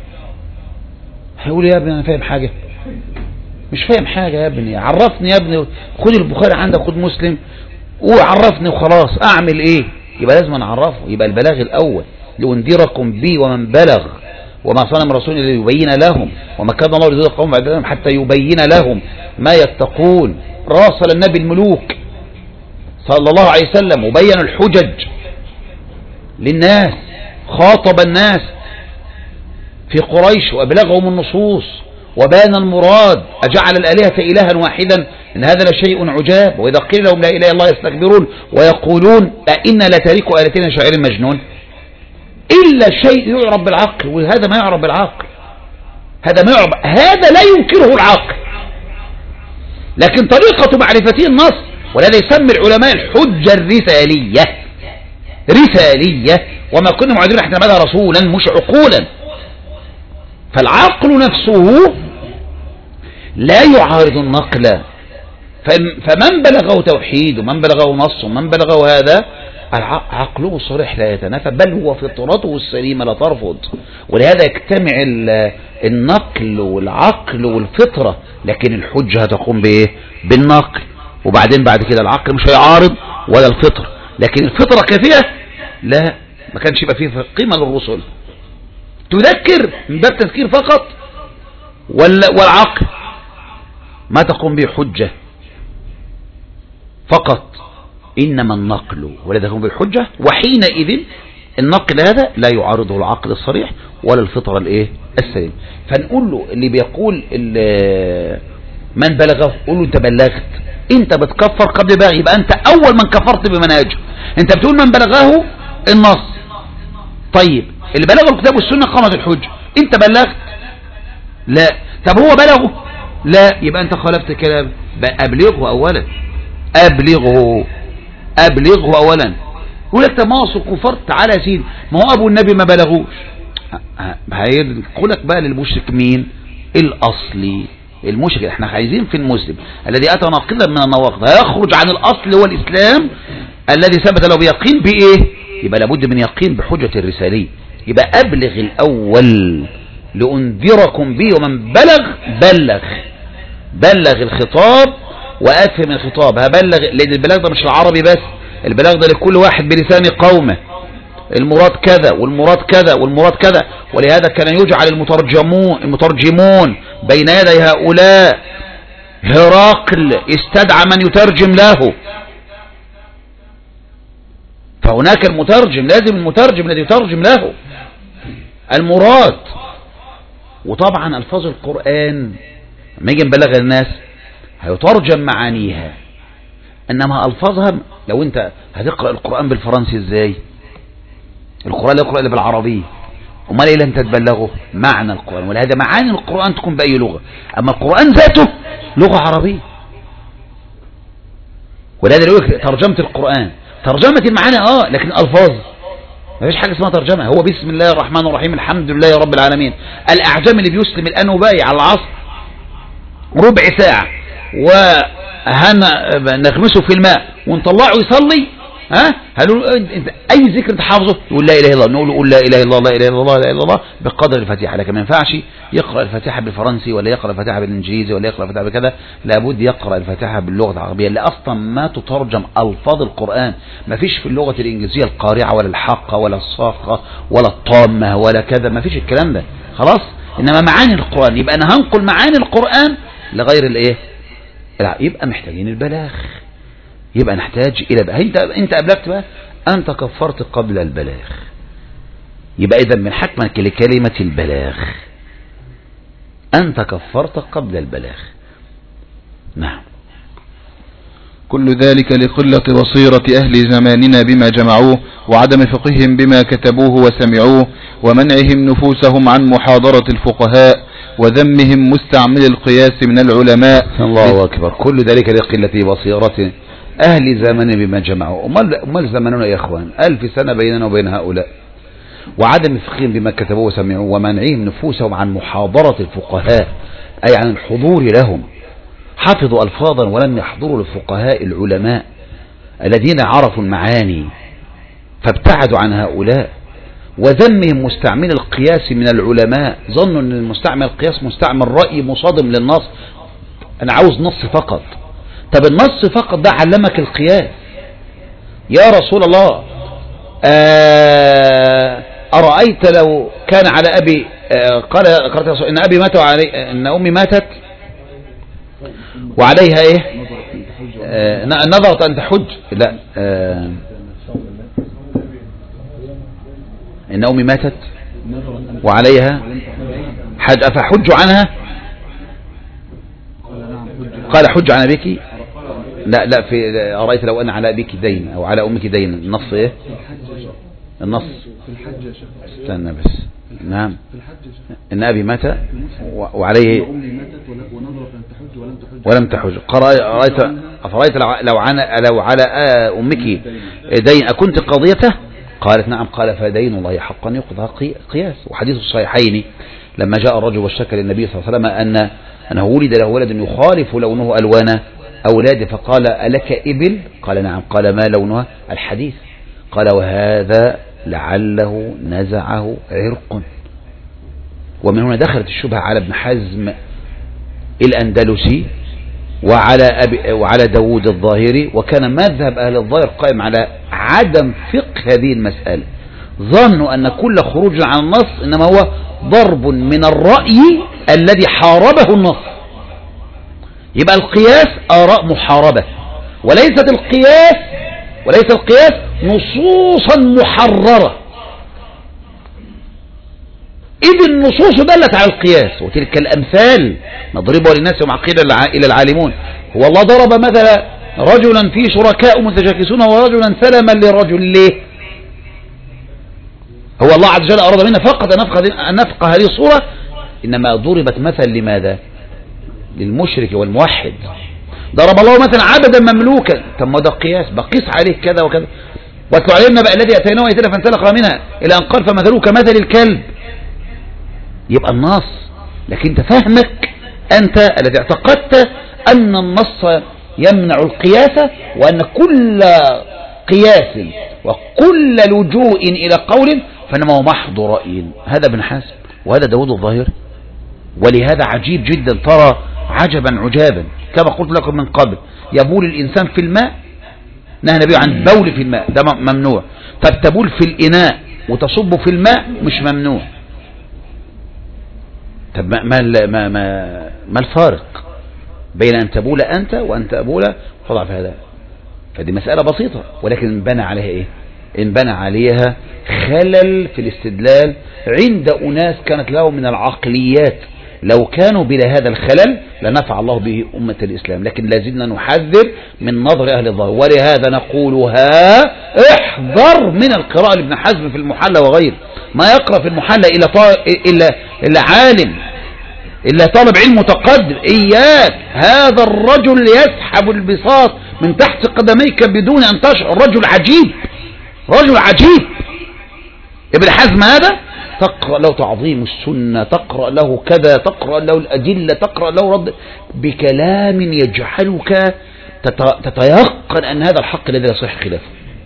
هيقول يا ابني أنا فاهم حاجة؟ مش فاهم حاجة يا ابني، عرفني يا ابني، خد البخاري عندك، خد مسلم وعرفني وخلاص، اعمل ايه؟ يبقى لازم نعرفه. يبقى البلاغ الاول لأنذركم بي ومن بلغ وما صنع من رسول الا يبين لهم وما كان الله ليضل قوم بعد ذلك حتى يبين لهم ما يتقون. راسل النبي الملوك صلى الله عليه وسلم وبين الحجج للناس، خاطب الناس في قريش وابلغهم النصوص وبان المراد. أجعل الآلهة إلها واحدا إن هذا لشيء عجاب، وإذا قيل لهم لا إله إلا الله يستكبرون ويقولون أئنا لتاركو آلهتنا شاعر مجنون. إلا شيء يعرف بالعقل، وهذا ما يعرف بالعقل، هذا لا ينكره العقل، لكن طريقة معرفته النص. ولهذا يسمي العلماء الحجة رسالية، وما كنا معذرين حتى نبعث رسولا مش عقولا. فالعقل نفسه لا يعارض النقل، فمن بلغه توحيد ومن بلغه نص ومن بلغه هذا عقله الصريح لا يتنافى، بل هو فطرته السليمة لا ترفض. ولهذا يجتمع النقل والعقل والفطرة، لكن الحجة هتقوم بإيه؟ بالنقل، وبعدين بعد كده العقل مش هيعارض ولا الفطرة، لكن الفطرة كافية؟ لا، ما كانش يبقى فيه قيمة للرسل. تذكر من باب تذكير فقط، والعقل ما تقوم به حجة فقط، إنما النقل ولا تقوم بالحجة، وحينئذ النقل هذا لا يعارضه العقل الصريح ولا الفطرة الايه السليم. فنقول له اللي بيقول من بلغه، قول له انت بلغت، انت بتكفر قبل بلغ، يبقى انت اول من كفرت بمنهجه. انت بتقول من بلغه النص، طيب اللي بلغه الكتاب والسنة قامت الحجة، انت بلغت؟ لا. طب هو بلغه؟ لا، يبقى انت خالفت كلام. ابلغه اولا، ابلغه اولا. يقول لك طب ما هو كفرت، تعالى يا سيدي، ما هو ابو النبي ما بلغوش. هيقول لك بقى للمشرك مين الاصلي؟ المشرك احنا عايزين في المسلم الذي اتى ناقضا من النواقض هيخرج عن الاصل هو الاسلام الذي ثبت له بيقين بايه؟ يبقى لابد من يقين بحجة الرسالية. يبقى ابلغ الاول لانذركم به، ومن بلغ الخطاب وافهم الخطاب. هبلغ، لان البلاغ ده مش العربي بس، البلاغ ده لكل واحد بلسان قومه، المراد كذا والمراد كذا والمراد كذا. ولهذا كان يجعل المترجمون بين يدي هؤلاء. هرقل استدعى من يترجم له، فهناك المترجم، لازم المترجم الذي يترجم له المراد. وطبعا الفاظ القرآن لما يجي نبلغ الناس هيترجم معانيها، انما الفاظها لو انت هتقرأ القرآن بالفرنسي ازاي؟ القرآن لا يقرأ الا بالعربية، امال ايه اللي انت تبلغه؟ معنى القرآن. ولهذا معاني القرآن تكون بأي لغة، اما القرآن ذاته لغة عربية. ولهذا يقول ترجمة القرآن، ترجمة المعاني لكن الفاظ ما فيش حاجة اسمها ترجمة. هو بسم الله الرحمن الرحيم الحمد لله رب العالمين. الاعجم اللي بيسلم الان وبايع على العصر ربع ساعة نغمسه في الماء ونطلعه يصلي، هنقول انت اي ذكر انت حافظه؟ يقول لا اله الا الله، نقول قول لا اله الا الله، لا اله الا الله، لا اله الا الله بقدر الفاتحه. لكن ما ينفعش يقرا الفاتحه بالفرنسي ولا يقرا الفاتحه بالانجليزي ولا يقرا الفاتحه بكذا، لابد يقرا الفاتحه باللغه العربيه اللي اصلا ما تترجم الفاظ القران. ما فيش في اللغه الانجليزيه القارعه ولا الحاقه ولا الصاخه ولا الطامه ولا كذا، ما فيش الكلام ده خلاص. انما معاني القران، يبقى انا هنقل معاني القران لغير الايه، يبقى محتاجين البلاغ، يبقى نحتاج الى انت ابلغت بقى، انت كفرت قبل البلاغ. يبقى اذا من حكمك لكلمة البلاغ انت كفرت قبل البلاغ. نعم. كل ذلك لقلة بصيرة أهل زماننا بما جمعوه، وعدم فقههم بما كتبوه وسمعوه، ومنعهم نفوسهم عن محاضرة الفقهاء، وذمهم مستعمل القياس من العلماء. الله أكبر. كل ذلك لقلة بصيرة أهل زمن بما جمعوا. أمال زمننا يا إخوان 1000 سنة بيننا وبين هؤلاء. وعدم فقههم بما كتبوه وسمعوه، ومنعهم نفوسهم عن محاضرة الفقهاء، أي عن الحضور لهم. حفظوا ألفاظا ولم يحضروا للفقهاء العلماء الذين عرفوا المعاني فابتعدوا عن هؤلاء. وذمهم مستعمل القياس من العلماء، ظنوا أن المستعمل القياس مستعمل رأي مصادم للنص. أنا عاوز نص فقط. طب النص فقط ده علمك القياس يا رسول الله. أرأيت لو كان على أبي قالت إن أبي مات إن أمي ماتت وعليها إيه نظرت أن تحج، لا إن أمي ماتت وعليها حج أفحج عنها؟ قال حج عن أبيك. لا في أرأيت لو أن على أبيك دين أو على أمك دين. النص إيه؟ النص استنى بس. نعم. إن أبي مات وعليه ولم تحج. أفرأيت لو على أمك دين أكنت قضيته؟ قالت نعم. قال فدين الله حقا يقضى قياس. وحديث الصحيحين لما جاء الرجل واشتكى للنبي صلى الله عليه وسلم أنه ولد له ولد يخالف لونه ألوان أولادي فقال ألك إبل؟ قال نعم. قال ما لونها؟ الحديث. قال وهذا لعله نزعه عرق. ومن هنا دخلت الشبهة على ابن حزم الأندلسي وعلى داود الظاهري، وكان مذهب أهل الظاهر قائم على عدم فقه هذه المسألة. ظنوا أن كل خروج عن النص إنما هو ضرب من الرأي الذي حاربه النص. يبقى القياس آراء محاربة، وليس القياس نصوصا محررة، إذ النصوص دلت على القياس. وتلك الأمثال نضربها للناس ومع قيل إلى العالمون. هو الله ضرب مثلا رجلا فيه شركاء متشاكسون ورجلا سلما للرجل. ليه؟ هو الله عز وجل أراد منا فقط أن نفقه هذه الصورة، إنما ضربت مثل لماذا؟ للمشرك والموحد. ضرب الله مثلا عبدا مملوكا، طب ما ده قياس، بقيس عليه كذا وكذا. واتلو علينا بقى الذي أتيناه آياتنا فانسلخ منها إلى أن قال فمثله كمثل الكلب. يبقى النص، لكن انت فهمك أنت الذي اعتقدت أن النص يمنع القياس، وأن كل قياس وكل لجوء إلى قول فإنما هو محض رأي. هذا ابن حزم وهذا داود الظاهر. ولهذا عجيب جدا، ترى عجبا عجابا كما قلت لكم من قبل، يبول الإنسان في الماء، نهى النبي عن البول في الماء، ده ممنوع. طب تبول في الإناء وتصب في الماء مش ممنوع. طب ما الفارق بين أن تبول أنت وأن تبول فضع في هذا؟ فدي مسألة بسيطة، ولكن انبنى عليها إيه؟ انبنى عليها خلل في الاستدلال عند أناس كانت لهم من العقليات، لو كانوا بلا هذا الخلل لنفع الله به أمة الإسلام. لكن لازلنا نحذر من نظر أهل الظاهر، ولهذا نقولها احذر من القراءة لابن حزم في المحلى وغيره. ما يقرأ في المحلى إلا عالم، إلا طالب علم متقدم. إياك، هذا الرجل يسحب البساط من تحت قدميك بدون أن تشعر. رجل عجيب، رجل عجيب. ابن حزم هذا تقرأ له تعظيم السنة، تقرأ له كذا، تقرأ له الأدلة، تقرأ له رد بكلام يجعلك تتيقن أن هذا الحق الذي يصح خلافه.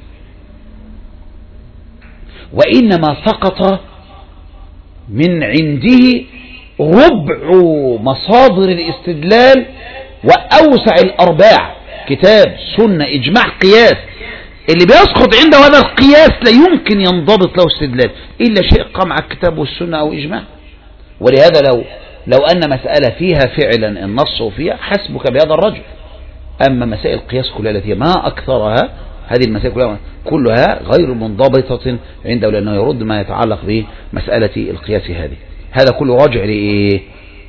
وإنما سقط من عنده ربع مصادر الاستدلال وأوسع الأرباع، كتاب سنة إجماع قياس. اللي بيسقط عنده هذا القياس لا يمكن ينضبط له استدلال إلا شيء قام على الكتاب والسنة أو إجماع. ولهذا لو أن مسألة فيها فعلا النص فيها حسبك بهذا الرجل. أما مسائل القياس كلها التي ما أكثرها، هذه المسائل كلها غير منضبطة عنده، لأنه يرد ما يتعلق بمسألة القياس هذه. هذا كله راجع لإيه؟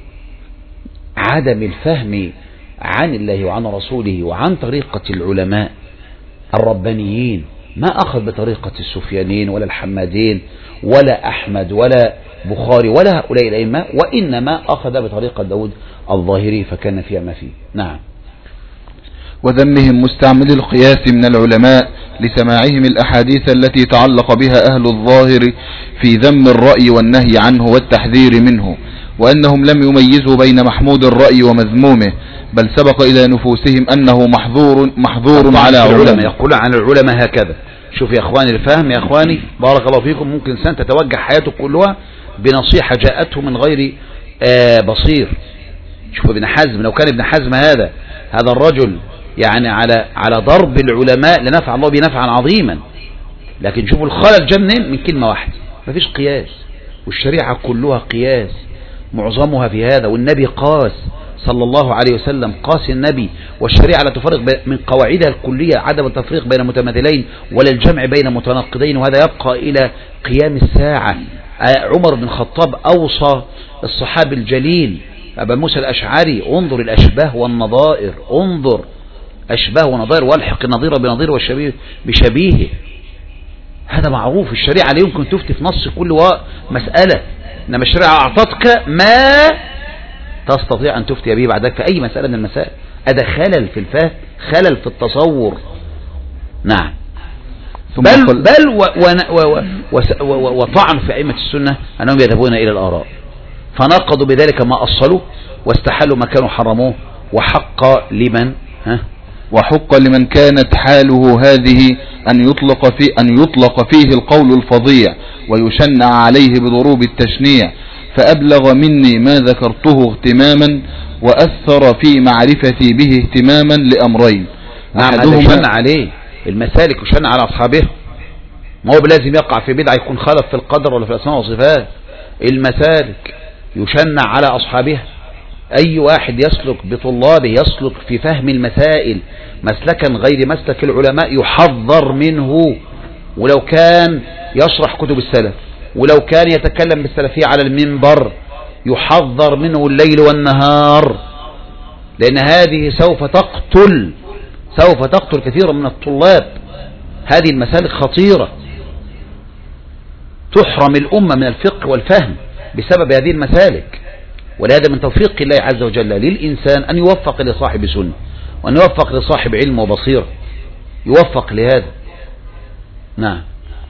عدم الفهم عن الله وعن رسوله وعن طريقة العلماء الربانيين. ما أخذ بطريقة السفيانين ولا الحمادين ولا أحمد ولا بخاري ولا هؤلاء الأئمة، وإنما أخذ بطريقة داود الظاهري فكان فيها ما فيه. نعم. وذمهم مستعمل القياس من العلماء لسماعهم الأحاديث التي تعلق بها أهل الظاهر في ذم الرأي والنهي عنه والتحذير منه، وأنهم لم يميزوا بين محمود الرأي ومذمومه، بل سبق إلى نفوسهم أنه محظور على علماء. يقول عن العلماء هكذا. شوف يا أخواني الفهم، يا أخواني بارك الله فيكم. ممكن إنسان تتوجه حياته كلها بنصيحة جاءته من غير بصير. شوف ابن حزم، لو كان ابن حزم هذا الرجل يعني على ضرب العلماء لنفع الله بنفعا عظيما، لكن شوفوا الخلل جنن من كلمة واحدة. مفيش قياس، والشريعة كلها قياس معظمها في هذا. والنبي قاس صلى الله عليه وسلم، قاس النبي. والشريعة لا تفرق من قواعدها الكلية عدم التفريق بين متماثلين ولا الجمع بين متناقضين، وهذا يبقى إلى قيام الساعة. عمر بن الخطاب أوصى الصحابي الجليل أبا موسى الأشعري: انظر الأشباه والنظائر، انظر أشباه ونظائر والحق النظير بنظير والشبيه بشبيهه. هذا معروف. الشريعة لا يمكن تفتي في نص كل مسألة، إنما الشريعة أعطتك ما تستطيع أن تفتي به بعدك في أي مسألة من المسائل. هذا خلل في الفهم، خلل في التصور. نعم. بل وطعن في أئمة السنة أنهم يذهبون إلى الآراء، فنقضوا بذلك ما أصلوا واستحلوا ما كانوا حرموه، وحق لمن وحق لمن كانت حاله هذه أن يطلق فيه القول الفظيع ويشنع عليه بضروب التشنيع، فأبلغ مني ما ذكرته اهتماما وأثر في معرفتي به اهتماما لأمرين. أحدهما يشنع عليه المسالك، يشنع على أصحابه، ما هو بلازم يقع في بدعة يكون خالف في القدر ولا في الأسماء والصفات. المسالك يشنع على أصحابها، أي واحد يسلك بطلابه يسلك في فهم المسائل مسلكا غير مسلك العلماء يحذر منه، ولو كان يشرح كتب السلف، ولو كان يتكلم بالسلفية على المنبر يحذر منه الليل والنهار، لأن هذه سوف تقتل كثيرا من الطلاب. هذه المسالك خطيرة، تحرم الأمة من الفقه والفهم بسبب هذه المسالك. ولهذا من توفيق الله عز وجل للإنسان أن يوفق لصاحب سنة، وأن يوفق لصاحب علم وبصيرة، يوفق لهذا. نعم.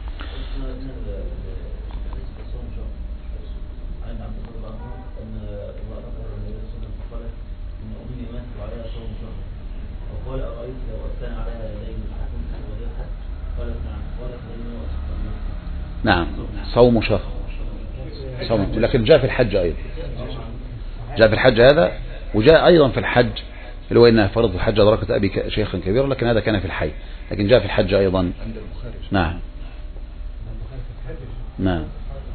نعم صوم شهر، لكن جاء في الحج أيضا، جاء في الحج هذا، وجاء أيضا في الحج اللي هو إنها فرض الحج أدركت أبي شيخا كبيرا، لكن هذا كان في الحي، لكن جاء في الحج أيضا. نعم نعم.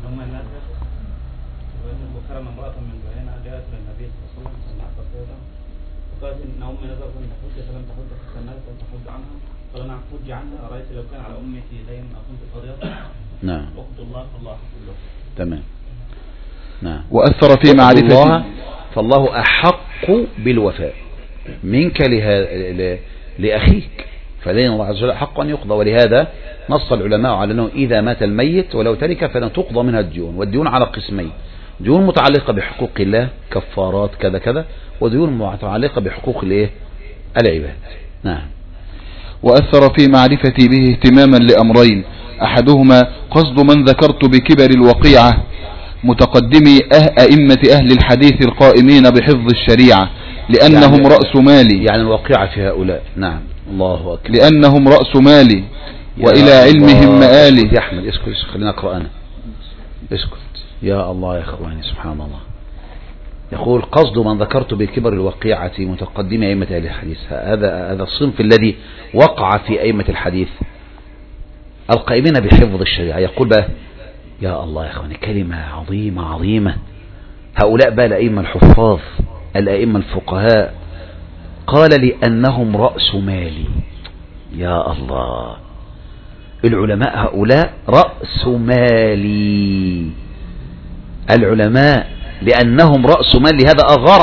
قالت ان امي نذرت ان تحج فلم تحج فاستنيت ان تحج عنها، قال نعم حج عنها، ارايت لو كان على امي في دين اكنت قضيت. نعم. وقت الله فالله احق له. تمام. نعم. واثر في معرفه الله، فالله احق بالوفاء منك لاخيك، فدين الله عز وجل حق ان يقضى. ولهذا نص العلماء على انه اذا مات الميت ولو ترك فلن تقضى منها الديون، والديون على قسمين: ديون متعلقة بحقوق الله كفارات كذا كذا، وديون متعلقة بحقوق الايه العباد. نعم. وأثر في معرفتي به اهتماما لأمرين: أحدهما قصد من ذكرت بكبر الوقيعة متقدمي أئمة أهل الحديث القائمين بحفظ الشريعة، لأنهم يعني رأس مالي، يعني الوقيعة في هؤلاء. نعم. الله أكبر. لأنهم رأس مالي وإلى علمهم مآلي. يا أحمد اسكت، خلينا أقرأ أنا. اسكت يا الله يا إخواني، سبحان الله. يقول قصد من ذكرت بكبر الوقيعة متقدم أئمة أهل الحديث، هذا الصنف الذي وقع في أئمة الحديث القائمين بحفظ الشريعة. يقول بقى يا الله يا إخواني كلمة عظيمة عظيمة. هؤلاء بقى الأئمة الحفاظ، الأئمة الفقهاء، قال لأنهم رأس مالي. يا الله، العلماء هؤلاء رأس مالي، العلماء لأنهم رأس مال، لهذا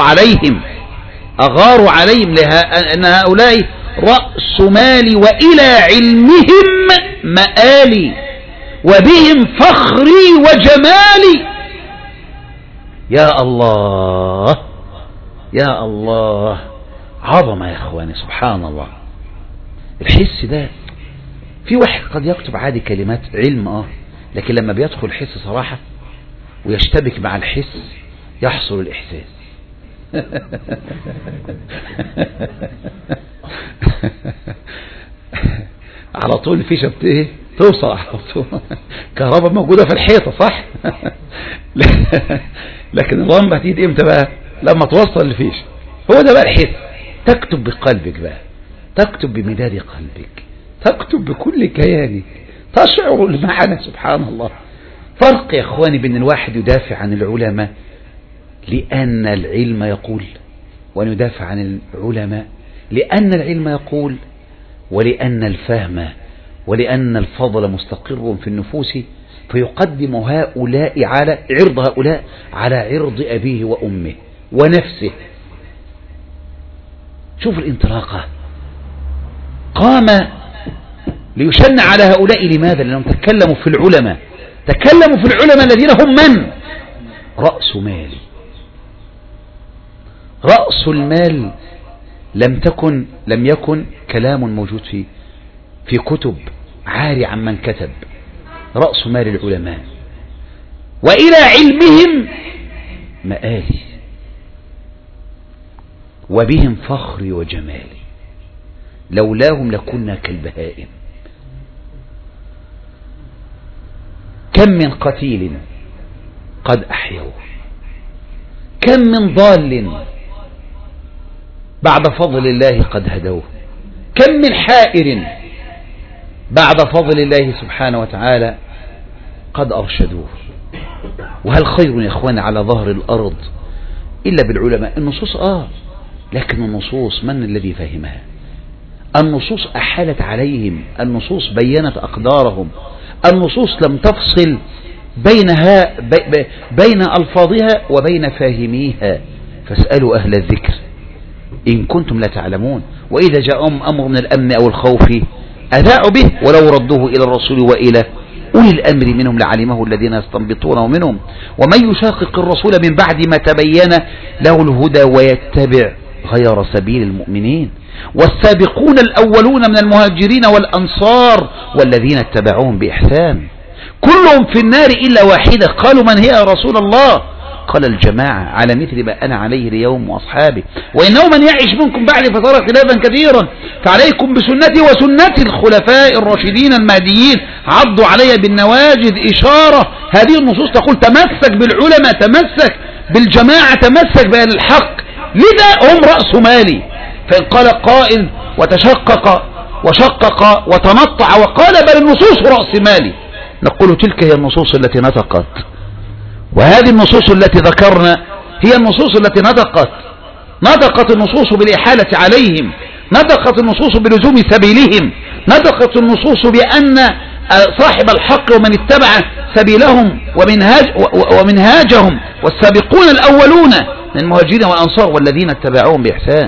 أغاروا عليهم أن هؤلاء رأس مالي وإلى علمهم مآلي وبهم فخري وجمالي. يا الله يا الله، عظمة يا إخواني، سبحان الله. الحس ده، في واحد قد يكتب عادي كلمات علم لكن لما بيدخل الحس صراحة ويشتبك مع الحس يحصل الإحساس. على طول الفيشة توصل على طول، كهرباء موجودة في الحيطة صح. لكن اللمبة هتيجي امتى بقى؟ لما توصل الفيشة. هو ده بقى الحس. تكتب بقلبك بقى، تكتب بمداد قلبك، تكتب بكل كيانك، تشعر المعنى. سبحان الله. فرق يا اخواني بين الواحد يدافع عن العلماء لأن العلم يقول، وأن يدافع عن العلماء لأن العلم يقول، ولأن الفهم ولأن الفضل مستقر في النفوس، فيقدم هؤلاء على عرض هؤلاء على عرض أبيه وأمه ونفسه. شوف الانطلاقة، قام ليشن على هؤلاء. لماذا؟ لأنهم تكلموا في العلماء، تكلموا في العلماء الذين هم من؟ رأس مال. رأس المال لم يكن كلام موجود في كتب عاري عن من كتب. رأس مال العلماء وإلى علمهم مآلي وبهم فخري وجمالي. لولاهم لكنا كالبهائم. كم من قتيل قد أحيوه، كم من ضال بعد فضل الله قد هدوه، كم من حائر بعد فضل الله سبحانه وتعالى قد أرشدوه. وهل خير يا إخواني على ظهر الأرض إلا بالعلماء؟ النصوص لكن النصوص من الذي فهمها؟ النصوص أحالت عليهم، النصوص بينت أقدارهم، النصوص لم تفصل بين ألفاظها وبين فاهميها. فاسألوا أهل الذكر إن كنتم لا تعلمون. وإذا جاءهم أمر من الأمن أو الخوف أذاعوا به ولو ردوه إلى الرسول وإلى أولي الأمر منهم لعلمه الذين يستنبطونه منهم. ومن يشاقق الرسول من بعد ما تبين له الهدى ويتبع غير سبيل المؤمنين والسابقون الأولون من المهاجرين والأنصار والذين اتبعوهم بإحسان كلهم في النار إلا واحدة. قالوا من هي يا رسول الله؟ قال الجماعة على مثل ما أنا عليه اليوم وأصحابي وإنه من يعيش منكم بعد فصار خلافا كثيرا فعليكم بسنتي وسنة الخلفاء الراشدين المهديين عضوا علي بالنواجذ. إشارة هذه النصوص تقول تمسك بالعلماء، تمسك بالجماعة، تمسك بأهل الحق، لذا هم رأس مالي. فإن قال قائل وتشقق وشقق وتنطع وقال بل النصوص رأس مالي، نقول تلك هي النصوص التي نطقت، وهذه النصوص التي ذكرنا هي النصوص التي نطقت النصوص بالإحالة عليهم، نطقت النصوص بلزوم سبيلهم، نطقت النصوص بأن صاحب الحق ومن اتبع سبيلهم ومنهاجهم والسابقون الأولون من المهاجرين والأنصار والذين اتبعوهم بإحسان.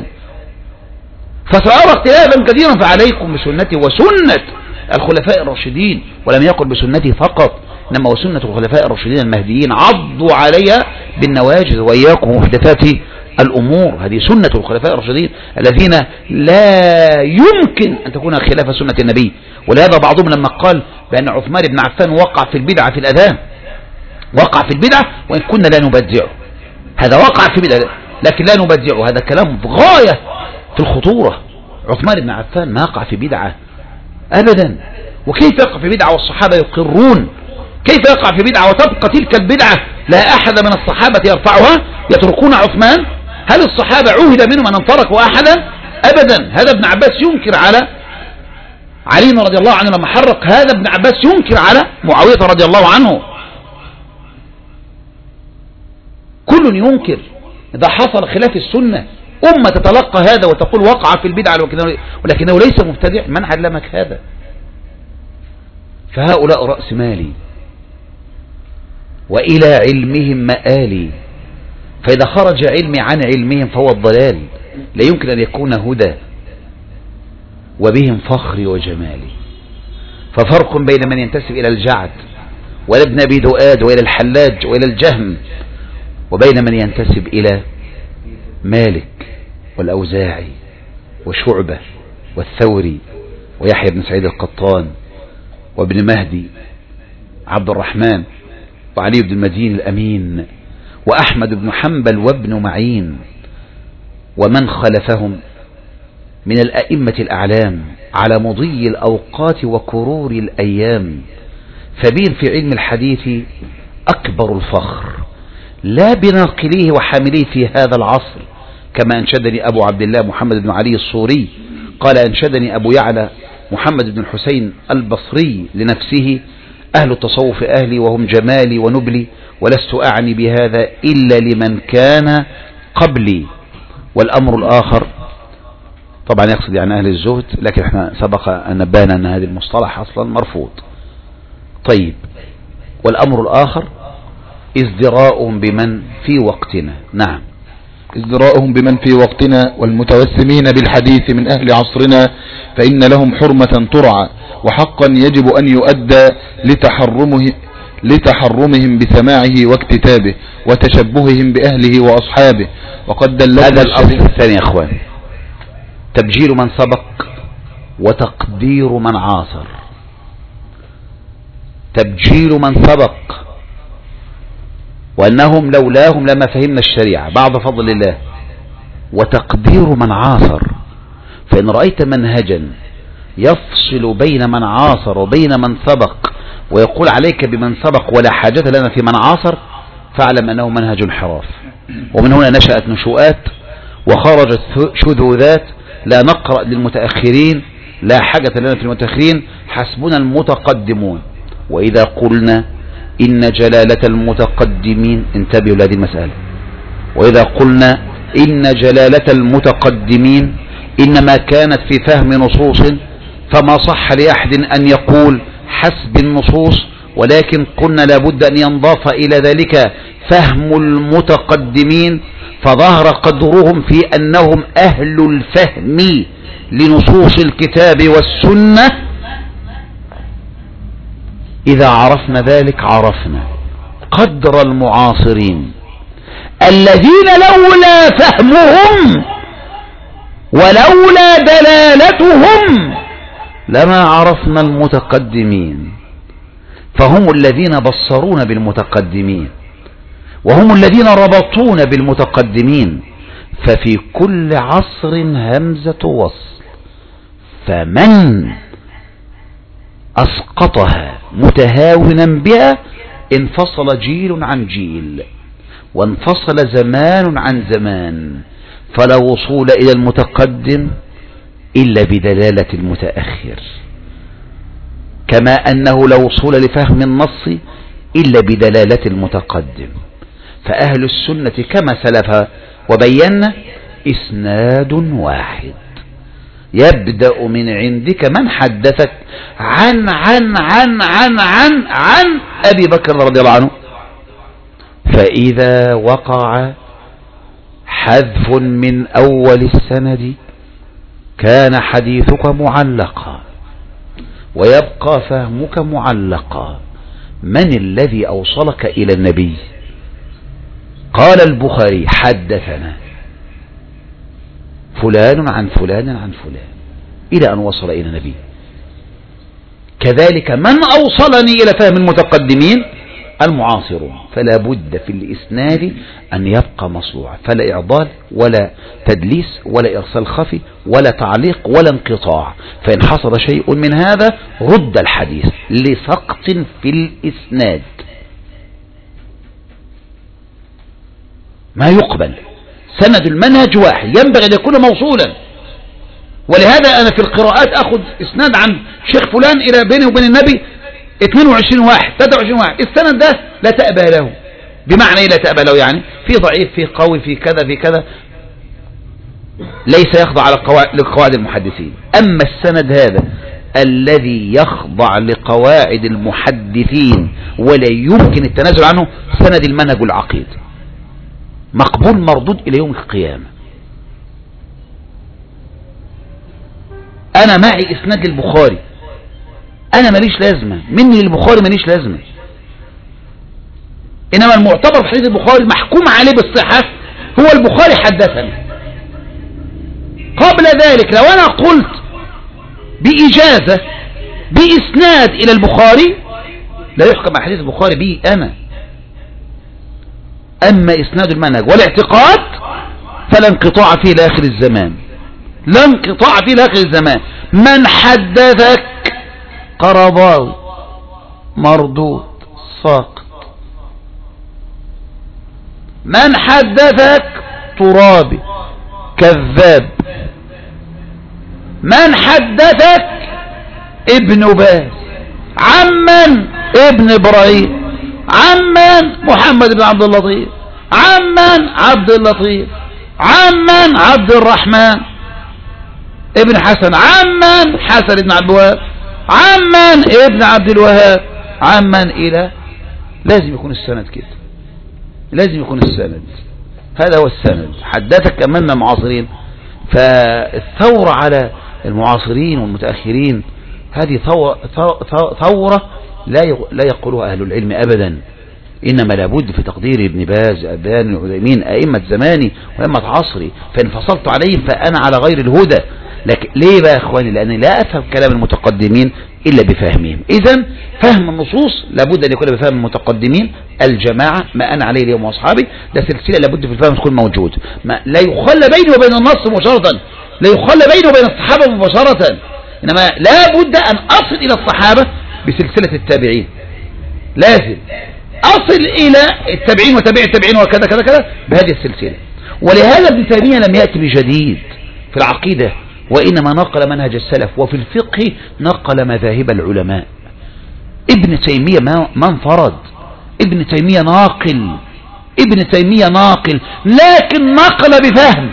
فسأرى اختلافا كثيرا فعليكم بسنتي وسنة الخلفاء الراشدين، ولم يقل بسنتي فقط إنما وسنة الخلفاء الراشدين المهديين عضوا عليها بالنواجذ وإياكم محدثات الأمور. هذه سنة الخلفاء الراشدين الذين لا يمكن أن تكون خلاف سنة النبي. ولهذا بعضهم لما قال بأن عثمان بن عفان وقع في البدعة في الأذان، وقع في البدعة وإن كنا لا نبدعه، هذا وقع في بدعة لكن لا نبدعه، هذا كلام غاية في الخطورة. عثمان بن عفان ما وقع في بدعة أبدا. وكيف يقع في بدعة والصحابة يقرون؟ كيف يقع في بدعة وتبقى تلك البدعة لا أحد من الصحابة يرفعها؟ يتركون عثمان؟ هل الصحابة عهد منهم أن تركوا أحدا؟ أبدا. هذا ابن عباس ينكر على علي رضي الله عنه لما حرق، هذا ابن عباس ينكر على معاوية رضي الله عنه، كل ينكر. إذا حصل خلاف السنة أمة تتلقى هذا وتقول وقع في البدعة ولكنه ليس مبتدع، من علمك هذا؟ فهؤلاء رأس مالي وإلى علمهم مآلي، فإذا خرج علمي عن علمهم فهو الضلال، لا يمكن أن يكون هدى، وبهم فخري وجمالي. ففرق بين من ينتسب إلى الجعد وإلى ابن أبي دؤاد وإلى الحلاج وإلى الجهم، وبين من ينتسب إلى مالك والأوزاعي وشعبة والثوري ويحيى بن سعيد القطان وابن مهدي عبد الرحمن وعلي بن المدين الأمين وأحمد بن حنبل وابن معين ومن خلفهم من الأئمة الأعلام على مضي الأوقات وكرور الأيام. فبين في علم الحديث أكبر الفخر لا بناقليه وحامليه في هذا العصر، كما أنشدني أبو عبد الله محمد بن علي الصوري قال أنشدني أبو يعلى محمد بن الحسين البصري لنفسه: أهل التصوف أهلي وهم جمالي ونبلي، ولست أعني بهذا إلا لمن كان قبلي. والأمر الآخر طبعا يقصد يعني أهل الزهد، لكن احنا سبق أن نبهنا أن هذا المصطلح أصلا مرفوض. طيب، والأمر الآخر ازدراءهم بمن في وقتنا. نعم، ازدراءهم بمن في وقتنا والمتوسمين بالحديث من أهل عصرنا، فإن لهم حرمة ترعى وحقا يجب أن يؤدى لتحرمهم بسماعه واكتتابه وتشبههم بأهله وأصحابه. وقد دلت هذا الأصل الثاني يا أخوان: تبجيل من سبق وتقدير من عاصر. تبجيل من سبق وأنهم لولاهم لما فهمنا الشريعة بعد فضل الله، وتقدير من عاصر. فإن رأيت منهجا يفصل بين من عاصر وبين من سبق ويقول عليك بمن سبق ولا حاجة لنا في من عاصر، فاعلم أنه منهج انحراف. ومن هنا نشأت نشوءات وخرجت شذوذات. لا نقرأ للمتأخرين، لا حاجة لنا في المتأخرين، حسبنا المتقدمون. وإذا قلنا إن جلالة المتقدمين، انتبهوا لهذه المسألة، وإذا قلنا إن جلالة المتقدمين إنما كانت في فهم نصوص، فما صح لأحد أن يقول حسب النصوص، ولكن قلنا لابد أن ينضاف إلى ذلك فهم المتقدمين، فظهر قدرهم في أنهم أهل الفهم لنصوص الكتاب والسنة. إذا عرفنا ذلك عرفنا قدر المعاصرين الذين لولا فهمهم ولولا دلالتهم لما عرفنا المتقدمين. فهم الذين بصرونا بالمتقدمين، وهم الذين ربطونا بالمتقدمين. ففي كل عصر همزة وصل، فمن أسقطها متهاونا بها انفصل جيل عن جيل، وانفصل زمان عن زمان، فلا وصول إلى المتقدم إلا بدلالة المتأخر، كما أنه لا وصول لفهم النص إلا بدلالة المتقدم. فأهل السنة كما سلف وبينا إسناد واحد يبدأ من عندك من حدثك عن أبي بكر رضي الله عنه. فإذا وقع حذف من أول السند كان حديثك معلقا ويبقى فهمك معلقا. من الذي أوصلك إلى النبي؟ قال البخاري حدثنا فلان عن فلان عن فلان إلى أن وصل إلى النبي. كذلك من أوصلني إلى فهم المتقدمين المعاصرون. فلا بد في الإسناد أن يبقى مصلوعا، فلا إعضال ولا تدليس ولا إرسال خفي ولا تعليق ولا انقطاع. فإن حصل شيء من هذا رد الحديث لسقط في الإسناد، ما يقبل. سند المنهج واحد ينبغي أن يكون موصولا. ولهذا أنا في القراءات أخذ إسناد عن شيخ فلان إلى بيني وبين النبي 22 واحد 23 واحد، السند ده لا تأبى له. بمعنى إيه لا تأبى له؟ يعني في ضعيف في قوي في كذا في كذا، ليس يخضع لقواعد المحدثين. أما السند هذا الذي يخضع لقواعد المحدثين ولا يمكن التنازل عنه، سند المنهج العقيد مقبول مردود إلى يوم القيامة. أنا معي إسناد البخاري، أنا ماليش لازمة، مني للبخاري ماليش لازمة. إنما المعتبر في حديث البخاري محكوم عليه بالصحة هو البخاري حدثنا. قبل ذلك لو أنا قلت بإجازة بإسناد إلى البخاري لا يحكم على حديث البخاري به أنا. أما إسناد المنهج والاعتقاد فلا انقطاع فيه لآخر الزمان، لا انقطاع فيه لآخر الزمان. من حدثك قرضاوي مردود ساقط، من حدثك ترابي كذاب، من حدثك ابن باز، عمن ابن ابراهيم، عمن محمد بن عبد اللطيف، عمن عبد اللطيف، عمن عبد الرحمن ابن حسن، عمن حسن بن عبد الوهاب، عمن ابن عبد الوهاب، عمن إلى. لازم يكون السند كده، لازم يكون السند. هذا هو السند. حدثك أمامنا معاصرين. فالثورة على المعاصرين والمتأخرين هذه ثورة لا يقولها أهل العلم أبدا. إنما لابد في تقدير ابن باز أبان العثيمين أئمة زماني وأئمة عصري، فإن فصلت عليهم فأنا على غير الهدى. لكن ليه بقى يا إخواني؟ لأني لا أفهم كلام المتقدمين إلا بفهمهم. إذن فهم النصوص لابد أن يكون بفهم المتقدمين الجماعة، ما أنا عليه اليوم وأصحابي. ده سلسلة لابد في الفهم تكون موجود، لا يخلى بيني وبين النص مباشرة. لا يخلى بينه وبين الصحابة مباشرة، إنما لا بد أن أصل إلى الصحابة بسلسلة التابعين، لازم أصل إلى التابعين وتابع التابعين وكذا كذا كذا بهذه السلسلة. ولهذا ابن تيمية لم يأتي بجديد في العقيدة، وإنما نقل منهج السلف، وفي الفقه نقل مذاهب العلماء. ابن تيمية ما انفرد، ابن تيمية ناقل، ابن تيمية ناقل، لكن نقل بفهم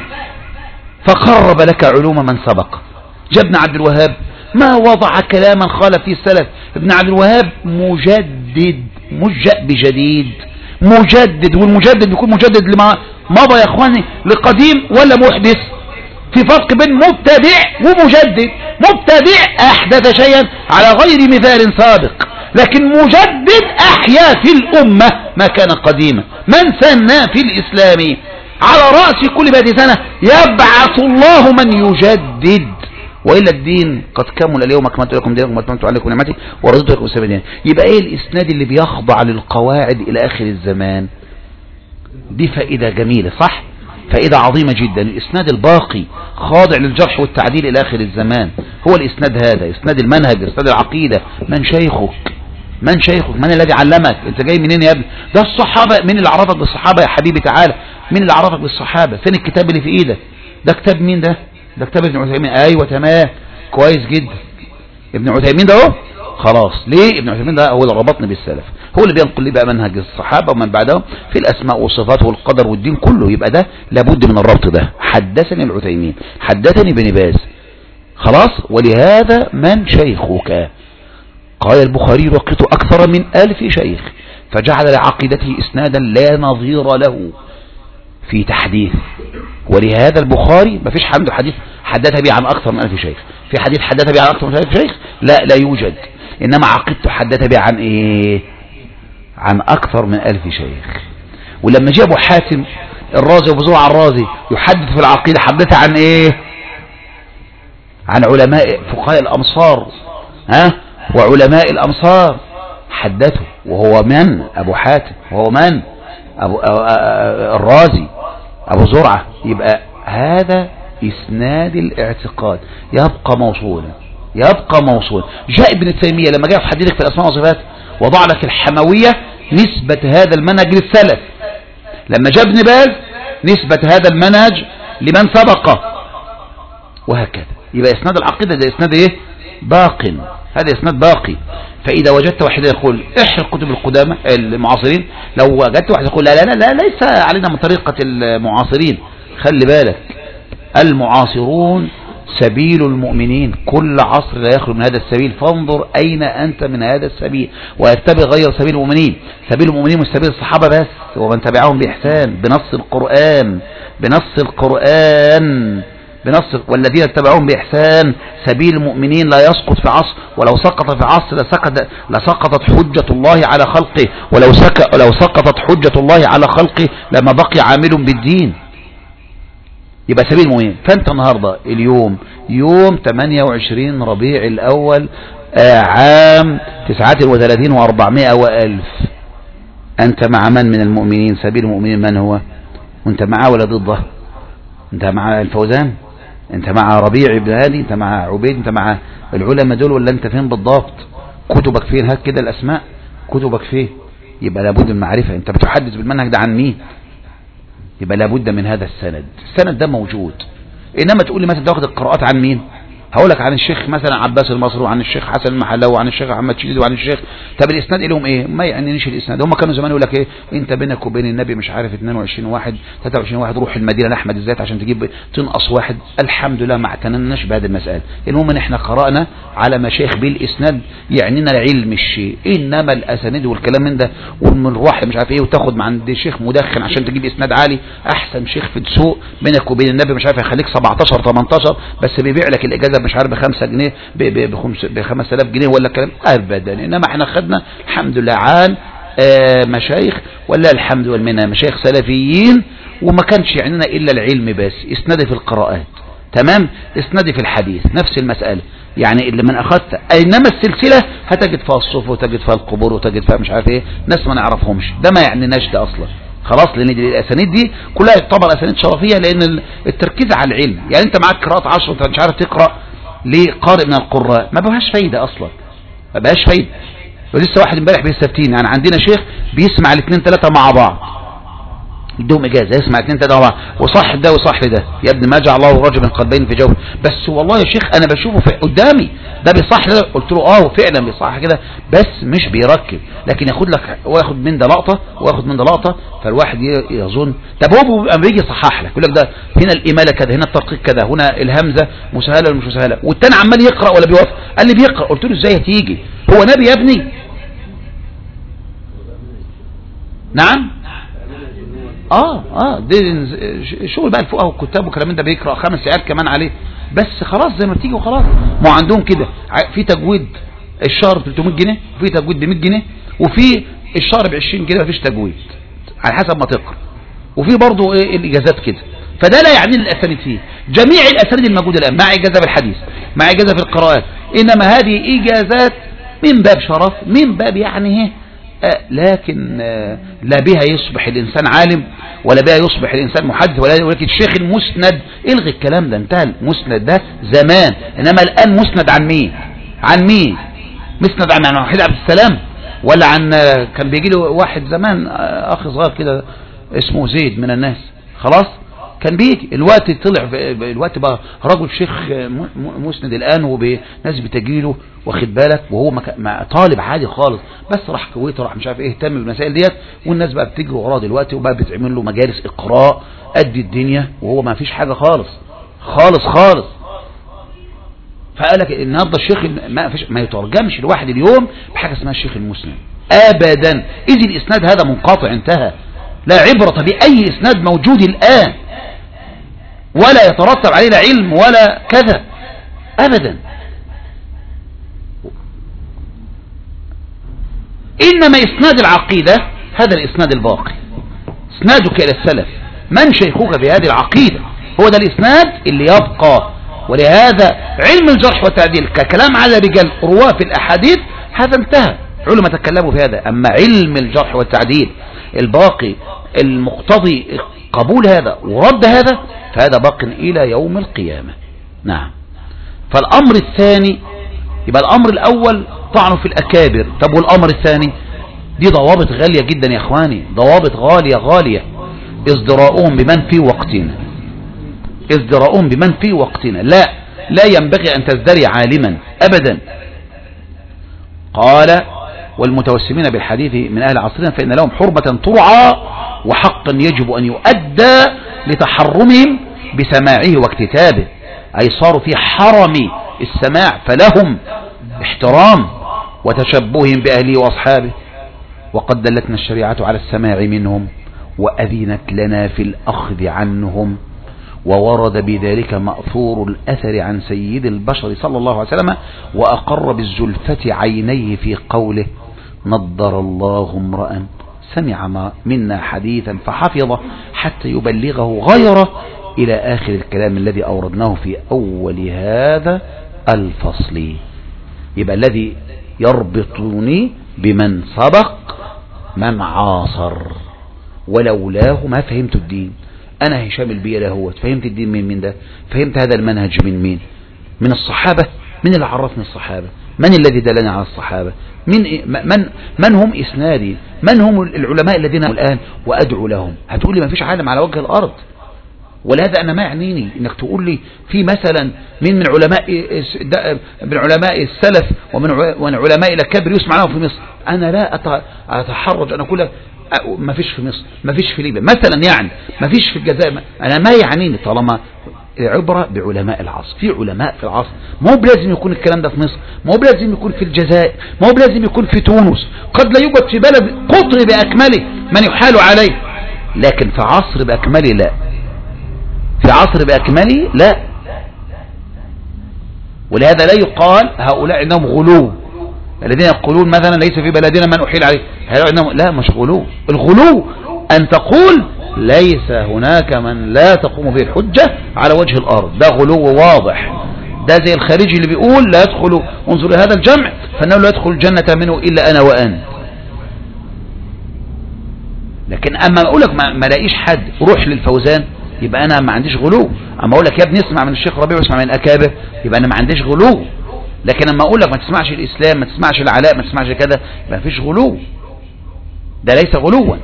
فقرب لك علوم من سبق. جاء ابن عبد الوهاب ما وضع كلاما خالف فيه السلف، ابن عبد الوهاب مجدد، مش جاء بجديد، مجدد، والمجدد بيكون مجدد لما مضى يا اخواني لقديم ولا محدث؟ في فرق بين مبتدع ومجدد. مبتدع احدث شيئا على غير مثال سابق، لكن مجدد احيا في الامة ما كان قديما. من سنى في الاسلام على رأس كل 100 سنة يبعث الله من يجدد، وإلا الدين قد كمل اليوم أكملت لكم دينكم وأتممت عليكم نعمتي ورضيت لكم الإسلام دينا. يبقى إيه الإسناد اللي بيخضع للقواعد إلى آخر الزمان؟ دي فائدة جميلة، صح؟ فائدة عظيمة جدا. الإسناد الباقي خاضع للجرح والتعديل إلى آخر الزمان هو الإسناد هذا، إسناد المنهج، إسناد العقيدة. من شيخك؟ من شيخك؟ من الذي علمك؟ أنت جاي منين يا ابني؟ ده الصحابة. مين اللي عرفك بالصحابة يا حبيبي؟ تعالى، مين اللي عرفك بالصحابة؟ فين الكتاب اللي في إيدك؟ ده كتاب مين ده؟ ده كتاب ابن عثيمين. ايوه تمام، كويس جدا. ابن عثيمين ده اهو. خلاص، ليه؟ ابن عثيمين ده هو اللي ربطني بالسلف، هو اللي بينقل لي بقى منهج الصحابه ومن بعدهم في الاسماء والصفات والقدر والدين كله. يبقى ده لابد من الربط ده. حدثني العثيمين، حدثني ابن باز، خلاص. ولهذا من شيخك؟ قال البخاري رقيت اكثر من 1000 شيخ، فجعل لعقيدته اسنادا لا نظير له في تحديث. ولهذا البخاري ما فيش عنده حديث حدث به عن أكثر من 1000 شيخ. في حديث حدث به عن أكثر من 1000 شيخ؟ لا يوجد. إنما عقيدته حدث به عن إيه؟ عن أكثر من 1000 شيخ. ولما جاء أبو حاتم الرازي وأبو زرعة الرازي يحدث في العقيدة، حدث عن إيه؟ عن علماء فقهاء الأمصار، وعلماء الأمصار حدثوا. وهو من؟ أبو حاتم. وهو من؟ الرازي أبو زرعة. يبقى هذا إسناد الاعتقاد يبقى موصولا، يبقى موصولا. جاء ابن تيمية لما جاء في حديثك في الأسماء والصفات وضع لك الحموية نسبة هذا المنهج للسلف. لما جاء ابن باز نسبة هذا المنهج لمن سبقه، وهكذا. يبقى إسناد العقيدة ده إسناد إيه؟ باق. هذا إسناد باقي. فإذا وجدت واحد يقول احرق كتب القدامى المعاصرين، لو وجدت واحد يقول لا لا لا ليس علينا من طريقة المعاصرين، خلي بالك، المعاصرون سبيل المؤمنين، كل عصر لا يخرج من هذا السبيل، فانظر أين أنت من هذا السبيل ويتبع غير سبيل المؤمنين. سبيل المؤمنين مش سبيل الصحابة بس، ومن تبعهم بإحسان بنص القرآن، بنص القرآن، بنص والذين اتبعوهم بإحسان. سبيل المؤمنين لا يسقط في عصر، ولو سقط في عصر لسقطت حجة الله على خلقه، ولو سقطت حجة الله على خلقه لما بقي عامل بالدين. يبقى سبيل المؤمنين. فانت النهاردة اليوم يوم 28 ربيع الأول عام 39 و400 وألف، أنت مع من المؤمنين؟ سبيل المؤمنين من هو؟ وانت معاه ولا ضده؟ انت مع الفوزان؟ انت مع ربيع بن هادي؟ انت مع عبيد؟ انت مع العلماء دول ولا انت فين بالضبط؟ كتبك فين؟ هات كده الاسماء، كتبك فين؟ يبقى لابد من المعرفة. انت بتحدث بالمنهج ده عن مين؟ يبقى لابد من هذا السند. السند ده موجود. انما تقول لي مثلا تاخد القراءات عن مين؟ هقولك عن الشيخ مثلا عباس المصري، وعن الشيخ حسن المحلاوي، وعن الشيخ محمد شديد، وعن الشيخ. طب الاسناد لهم ايه؟ ما يعنيش الاسناد. هم كانوا زمان يقول لك ايه؟ انت بينك وبين النبي مش عارف 22 واحد 23 واحد، روح المدينه لاحمد الزيت عشان تجيب تنقص واحد. الحمد لله ما اعتنناش بهذه المساله. المهم ان احنا قرانا على مشايخ بالاسناد يعنينا العلم الشيء، انما الاسانيد والكلام من ده والمروح مش عارف ايه، وتاخد مع عند شيخ مدخن عشان تجيب اسناد عالي. احسن شيخ في السوق بينك وبين النبي مش عارف يخليك 17 18 بس بيبيع لك الاجازه مش عارف ب5 جنيه ب 5000 جنيه ولا كلام ابدا. انما احنا خدنا الحمد لله عن مشايخ، ولا الحمد والمنه مشايخ سلفيين، وما كانش يعنينا الا العلم بس. اسنادي في القراءات تمام، اسنادي في الحديث نفس المساله. يعني اللي من اخذت، انما السلسله هتجد فيها الصوف وتجد فيها القبور وتجد فيها مش عارف ايه، ناس ما نعرفهمش، ده ما يعنيناش ده اصلا. خلاص، لان الاسانيد دي كلها تعتبر اسانيد شرفيه، لان التركيز على العلم. يعني انت معاك قراءه 10 وانت مش عارف تقرا لقارئ من القراء، ما بقاش فايده اصلا، ما بقاش فايده. ولسه واحد امبارح بيستفتيني، يعني عندنا شيخ بيسمع الاثنين ثلاثه مع بعض، يدوم اجازه يسمع اثنين ثلاثه مع بعض، وصح ده وصح ده، يا ابن ما جعل الله رجلا قلبين في جوفه. بس والله يا شيخ انا بشوفه في قدامي ده بيصح ده، قلت له وفعلا بيصح كده، بس مش بيركب، لكن ياخد لك وياخد من ده لقطه وياخد من ده لقطه، فالواحد يظن. طب هو بيجي يصحح لك، يقول لك ده هنا الاماله كذا، هنا الترقيق كذا، هنا الهمزه مسهله ولا مش مسهله، والتاني عمال يقرا ولا بيوافق. قال لي بيقرا، قلت له ازاي هتيجي؟ هو نبي يا ابني؟ نعم. دي شغل بقى الفقهاء والكتاب والكلام ده، بيقرا 5 عيال كمان عليه، بس خلاص زي ما بتيجي وخلاص. ما عندهم كده في تجويد الشهر ب 300 جنيه، وفي تجويد ب 100 جنيه، وفي الشهر ب 20 جنيه مفيش تجويد على حسب ما تقرا، وفي برضه الاجازات كده. فده لا يعني الاسانيد فيه، جميع الاسانيد الموجوده الان مع اجازه بالحديث، مع اجازه في القراءات، انما هذه اجازات من باب شرف، من باب يعني لكن لا بها يصبح الإنسان عالم، ولا بها يصبح الإنسان محدث، ولكن الشيخ المسند الغي الكلام ده، انتهى المسند ده زمان. إنما الآن مسند عن مين؟ عن مين؟ مسند عن وحيد عبد السلام، ولا عن كان بيجي له واحد زمان أخ صغير كده اسمه زيد من الناس، خلاص كان بيجي الوقت طلع، الوقت بقى رجل شيخ مسند الآن، وناس بتجيله واخد بالك، وهو طالب عادي خالص، بس راح كويت، راح مش عارف ايه، اهتم بالمسائل ديت، والناس بقى بتجري وراه دلوقتي، وبقى بتعمل له مجالس اقراء قد الدنيا، وهو ما فيش حاجه خالص خالص خالص. فقال لك النهارده الشيخ ما يترجمش الواحد اليوم بحاجه اسمها الشيخ المسند ابدا، اذ الاسناد هذا منقطع انتهى، لا عبره باي اسناد موجود الان، ولا يترتب عليه علم ولا كذا ابدا. انما اسناد العقيدة هذا الاسناد الباقي، اسنادك الى السلف، من شيخوك في هذه العقيدة، هو ده الاسناد اللي يبقى. ولهذا علم الجرح والتعديل ككلام على رجال رواه في الاحاديث هذا انتهى، علماء تكلموا في هذا. اما علم الجرح والتعديل الباقي المقتضي قبول هذا ورد هذا، فهذا باق الى يوم القيامة. نعم. فالامر الثاني، يبقى الامر الاول طعنوا في الاكابر، طب والامر الثاني؟ دي ضوابط غالية جدا يا اخواني، ضوابط غالية. ازدراؤهم بمن في وقتنا، ازدراؤهم بمن في وقتنا، لا ينبغي ان تزدري عالما ابدا. قال والمتوسمين بالحديث من اهل عصرنا فان لهم حرمة ترعى، وحقا يجب ان يؤدى لتحرمهم بسماعه واكتتابه، اي صاروا في حرم السماع، فلهم احترام وتشبههم بأهله وأصحابه. وقد دلتنا الشريعة على السماع منهم، وأذنت لنا في الأخذ عنهم، وورد بذلك مأثور الأثر عن سيد البشر صلى الله عليه وسلم، وأقر بالزلفة عينيه في قوله نضر الله امرأ سمع منا حديثا فحفظه حتى يبلغه غيره، إلى آخر الكلام الذي أوردناه في أول هذا الفصل. يبقى الذي يربطني بمن سبق من عاصر، ولولاه ما فهمت الدين. أنا هشام البيئة هو فهمت الدين من ده، فهمت هذا المنهج من مين؟ من الصحابة. من اللي عرفني الصحابة؟ من الذي دلني على الصحابة؟ من هم إسنادي؟ من هم العلماء الذين الآن وأدعو لهم؟ هتقول لي ما فيش عالم على وجه الأرض، ولهذا أنا ما يعنيني إنك تقول لي في مثلا من علماء السلف ومن علماء الأكابر يسمع لهم في مصر. أنا لا أتحرج أن أقول ما فيش في مصر، ما فيش في ليبيا مثلا، يعني ما فيش في الجزائر. أنا ما يعنيني طالما عبرة بعلماء العصر. في علماء في العصر، ما هو لازم يكون الكلام ده في مصر، ما هو لازم يكون في الجزائر، ما هو لازم يكون في تونس، قد لا يوجد في بلد قطر بأكمله من يحال عليه، لكن في عصر بأكمله لا، في عصر بأكمله لا. ولهذا لا يقال هؤلاء عندهم غلو، الذين يقولون مثلا ليس في بلدنا من أحيل عليه، هؤلاء عندهم لا، مش غلو. الغلو أن تقول ليس هناك من لا تقوم به الحجة على وجه الأرض، ده غلو واضح. ده زي الخارجي اللي بيقول لا يدخل، انظر هذا الجمع فإنه لا يدخل الجنة منه إلا أنا وأنت، لكن اما اقول لك ما لاقيش حد روح للفوزان يبقى انا ما عنديش غلو. اما اقول لك يا ابني اسمع من الشيخ ربيع واسمع من الاكابر يبقى انا ما عنديش غلو. لكن اما اقول لك ما تسمعش الاسلام ما تسمعش العلاء ما تسمعش كذا ما فيش غلو، ده ليس غلوا.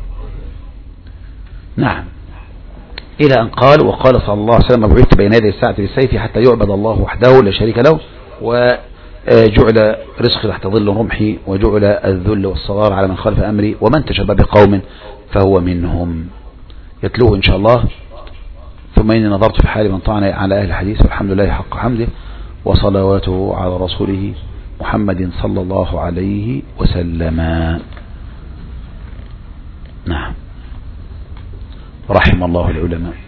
نعم. الى ان قال وقال صلى الله عليه وسلم بعثت بين يدي الساعة بالسيف حتى يعبد الله وحده لا شريك له وجعل رزقي تحت ظل رمحي وجعل الذل والصغار على من خالف امري ومن تشبه بقوم فهو منهم. يتلوه ان شاء الله. ثم اني نظرت في حال من طعن على اهل الحديث والحمد لله حق حمده وصلواته على رسوله محمد صلى الله عليه وسلم. نعم. رحم الله العلماء.